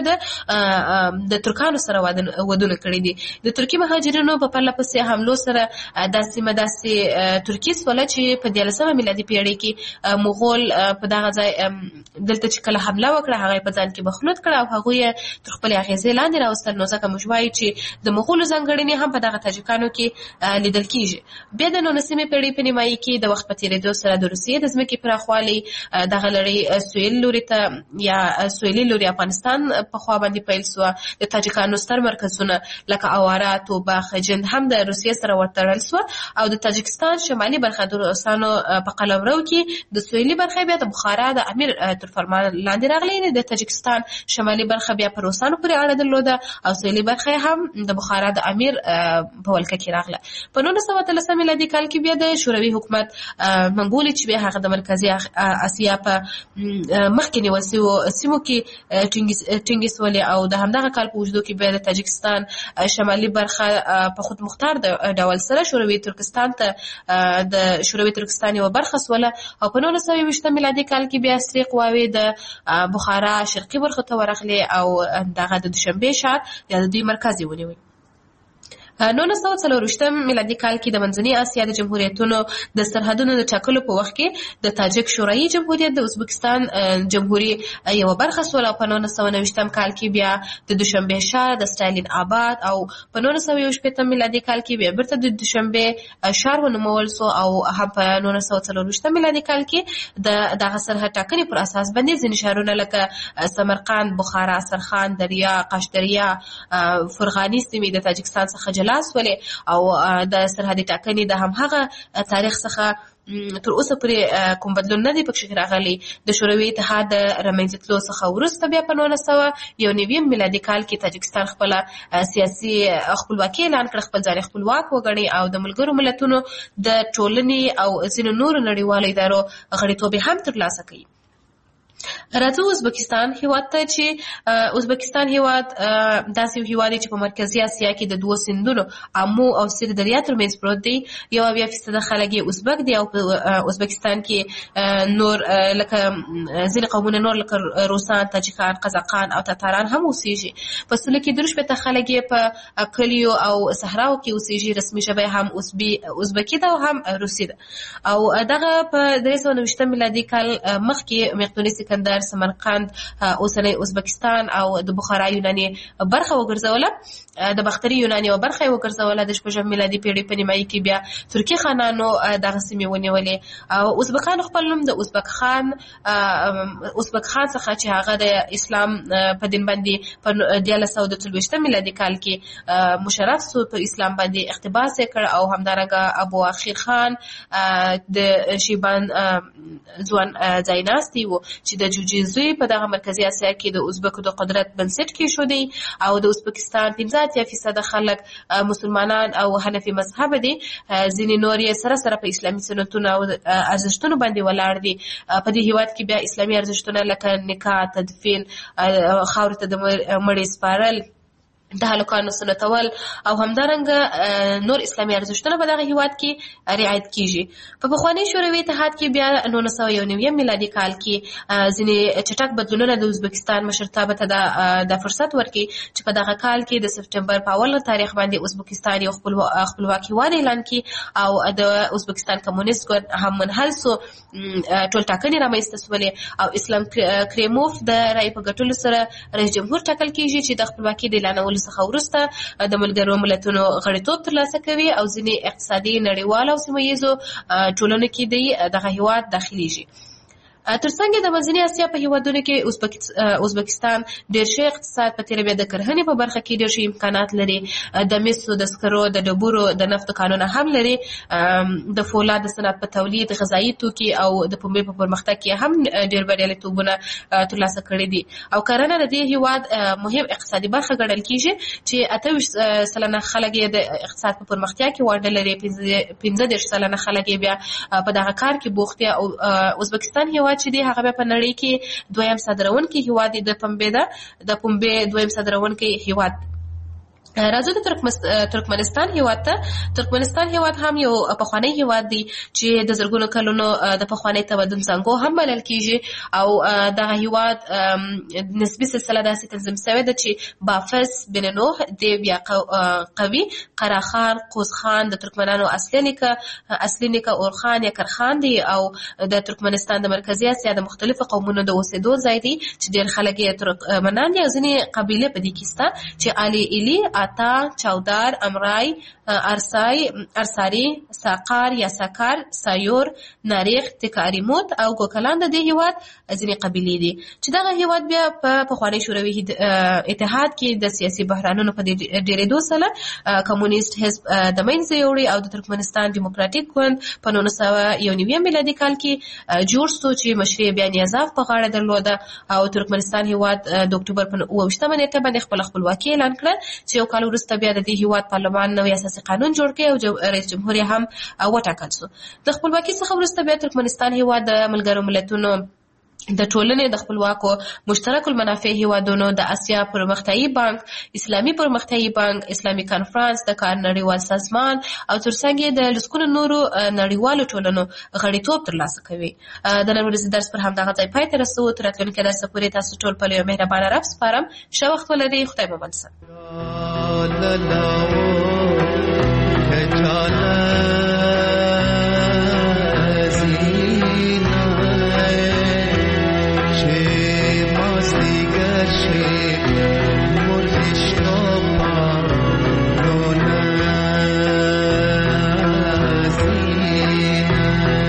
د د ترکانو سره ودونه کړي دي. د ترکي مهاجرینو په پرله پسې حملو سره دا سیمه داسې ترکي سوله چې په دیارلسمه میلادي پیړۍ کې مغول په دغه ځای دلته چې کله حمله وکړه هغه یې په ځان کې مخلوط کړه او هغوی یې تر خپلې اغېزې لاندې راوستل. نو ځکه موږ وایو چې د مغولو ځانګړنې هم په دغه تاجکانو کې لیدل کېږي. بیا د نولسمې پیړۍ په نیمایي کې د وخت په تېرېدو سره د روسیې د ځمکې پراخوالی دغه لړۍ سویل لوري ته یا سویلي لوري افغانستان په خوا باندې پیل سوه. د تاجکانو ستر مرکزونه لکه اواره، توبه، خجند هم د روسیې سره ورتړل سوه او د تاجکستان شمالي برخه د روسانو په قلمرو کې د سویلي برخه بیا د بخارا د امیر تر فرمان لاندې راغلی. د تاجکستان شمالي برخه بیا په روسانو پورې اړه درلوده او سویلي برخه هم د بخارا د امیر په ولکه کې راغله. په نولس سوه اتلسم میلادي کال کې بیا د شوروي حکومت منګولې چې بیا هغه د مرکزي اسیا په مخکې نیول سوو سیمو کې ټینګې سولې او د همدغه کال په اوږدو کې بیا د تاجکستان شمالي برخه په خود مختار ډول سره شوروي ترکستان ته د شوروي ترکستان یوه برخه سوله او په نولس سوه یوویشتم میلادي کال کې بیا سرې قواوې د بخارا شرقي برخو ته ورغلې او دغه د دوشنبې ښار یا د دوی مرکز یې ونیوی. نولس سوه څلرویشتم میلادي کال کې د منځنۍ اسیا د جمهوریتونو د سرحدونو د ټاکلو په وخت کې د تاجک شوروي جمهوریت د ازبکستان جمهوري یوه برخه سوله او په نولس سوه نوېشتم کال کې بیا د دوشنبې ښار د ستالین آباد او په نولس سوه یو شپېتم میلادي کال کې بیا بیرته د دوشنبې ښار ونومول سو او هم په نولس سوه څلرویشتم میلادي کال کې د دغه سرحد ټاکنې پر اساس باندې ځینې ښارونه لکه سمرقند، بخارا، سرخان، دریا، قشدریا، فرغاني سیمې د تاجکستان څخه لاس ولې او د سرحدي ټاکنې د همهغه تاریخ څخه تر اوسه پورې کوم بدلون نه دی پکښې راغلی. د شوروي اتحاد د رامنځته تلو څخه وروسته بیا په نولس سوه یو نویم میلادي کال کې تاجکستان خپله سیاسي خپلواکي اعلان کړه، خپل ځان خپلواک وګڼي او د ملګرو ملتونو د ټولنې او ځینو نورو نړیوالو ادارو غړیتوب هم ترلاسه کوي. راځو ازبکستان هیواد ته چې ازبکستان هیواد داسې یو هیواد چې په مرکزي اسیا کې د دوو سیندونو امو او سیر دریا ترمنځ پروت دی. یو اویا فیصده خلک یې ازبک دي او په ازبکستان کې نور لکه ځینې قومونه نور لکه روسان، تاجکان، قزاقان او تاتاران هم اوسېږي. په سوله کې درې شپېته خلک یې په کلیو او صحراو کې اوسېږي. رسمي ژبه هم ازبکي ده او هم روسي ده. او دغه په درې سوه نوي میلادي کال مخکې مقدوني سکندر سمرقند اوسنی ازبکستان او د بخارا یوناني برخه وګرځوله، د باختري یوناني او برخه وګرځوله. د شپږم میلادي پیړۍ په نیمایي کې بیا ترکي خانانو دغه سیمې ونیولې او ازبکانو خپل نوم د ازبک خان ازبک خان څخه چې هغه د اسلام په دین باندې په دیارلس سوه د څلوېښتم میلادي کال کې مشرف سو، په اسلام باندې اقتباس یې کړ او همدارنګه ابو اخیر خان د شیبان ځوان ځای ناستی و چې د جوجیزوی په دغه مرکزي اسیا کې د ازبکو د قدرت بنسټ کېښودی. او د ازبکستان پنځه اتیا فیصده خلک مسلمانان او حنفي مذهب دي، ځینې نور یې سره سره په اسلامي سنتونو او ارزښتونو باندې ولاړ دي. په دې هیواد کې بیا اسلامي ارزښتونه لکه نکاح، تدفین، خاورې ته د مړي سپارل، د هلکانو سنتول او همدارنګه نور اسلامي ارزښتونه په دغه هیواد کې رعایت کیږي. په پخواني شوروي اتحاد کې بیا نولس سوه یو نوي میلادي کال کې ځینې چټک بدلونونه د ازبکستان مشرتابه ته د فرصت ورکړي چې په دغه کال کې د سپټمبر په اوله تاریخ باندې ازبکستان یو خپلواک هیواد اعلان کړي او د ازبکستان کمونیست ګوند هم منحل سو. ټولټاکنې رامنځته سولې او اسلام کریموف د رای په ګټلو سره رئیس جمهور ټاکل کیږي چې د خپلواکۍ د اعلانولو څخه وروسته د ملګرو ملتونو غړیتوب ترلاسه کوي او ځینې اقتصادي نړیوال او سیمه ییزو ټولنو کې د دغه هیواد داخليږي. ترڅنګ د منځنۍ اسیا په هیوادونو کې ازبکستان ډېر ښه اقتصاد په تیره بیا د کرهنې په برخه کې ډېر ښه امکانات لري. د مسو، د سکرو، د ډبرو، د نفتو کانونه هم لري. د فولاد د صنعت په تولید، غذایي توکي او د پنبې په پرمختګ کې هم ډېر بریالیتوبونه ترلاسه کړي دي. او کرنه د دې هیواد مهم اقتصادي برخه ګڼل کیږي چې اته ویشت سلنه خلک یې د اقتصاد په پرمختیا کې ونډه لري. پنځه دېرش سلنه خلک یې بیا په دغه کار کې بوخت دي. او ازبکستان هیواد چې دی هغه په نړۍ کې دویم صادرونکي هیواد دی. د پنبې ده د پنبې دویم صادرونکي هیواد. راځو د ترکمنستان هیواد ته. ترکمنستان هیواد هم یو پخوانی هیواد دی چې د زرګونو کلونو د پخوانی تمدن څنګه هم بلل کیږي. او دغه هیواد نسبی سلسله داسې تنظیم شوی ده چې بافس، بن نوح، دی بیا قوي، قراخان، قوزخان د ترکمنانو اصلي نیکه اصلي نیکه اورخان یا کرخان دی. او د ترکمنستان د مرکزي اسیا د مختلفو قومونو د اوسېدو ځای دی چې ډېر خلک یې ترکمنان دي. ځینې قبیلې په دې کې شته چې علي ایلی، آتا، چودار، امرای، ارسای، ارساری، ساقار یا ساکار، سایور، ناریخ، تکاریموت او ګوکلان د دې هیواد ځینې قبیلې دي چې دغه هیواد بیا په پخواني شوروي اتحاد کې د سیاسي بحرانونو په ډېرېدو سره کمونیست حزب د منځه یوړی او د ترکمنستان ډیموکراتیک ګوند په نولس سوه یو نوي میلادي کال کې جوړ شو چې مشري بیا نیازاف په غاړه درلوده. او ترکمنستان هیواد د اکتوبر په اوه ویشتمه نیټه باندې خپل خپلواکي اعلان کړه چې یو کال وروسته بیا د دې هیواد پارلمان نوی اساسي قانون جوړ کړي او رئیس جمهور هم وټاکل شو. د خپلواکۍ څخه وروسته بیا ترکمنستان هیواد د ملګرو ملتونو د ټولنې د خپلواکو مشترک المنافع هیوادونو د اسیا پرمختیایي بانک، اسلامي پرمختیایي بانک، اسلامي کانفرنس، د کار نړیوال سازمان او ترڅنګ د لسکونو نورو نړیوالو ټولنو غړیتوب ترلاسه کوي. د نن ورځې درس پر همدغه ځای پای ته رسوو. تر راتلونکي درسه پورې تاسو ټول په یو مهربانه رب سپارم. ښه وخت ولرئ. خدای مو بنسه. Thank you.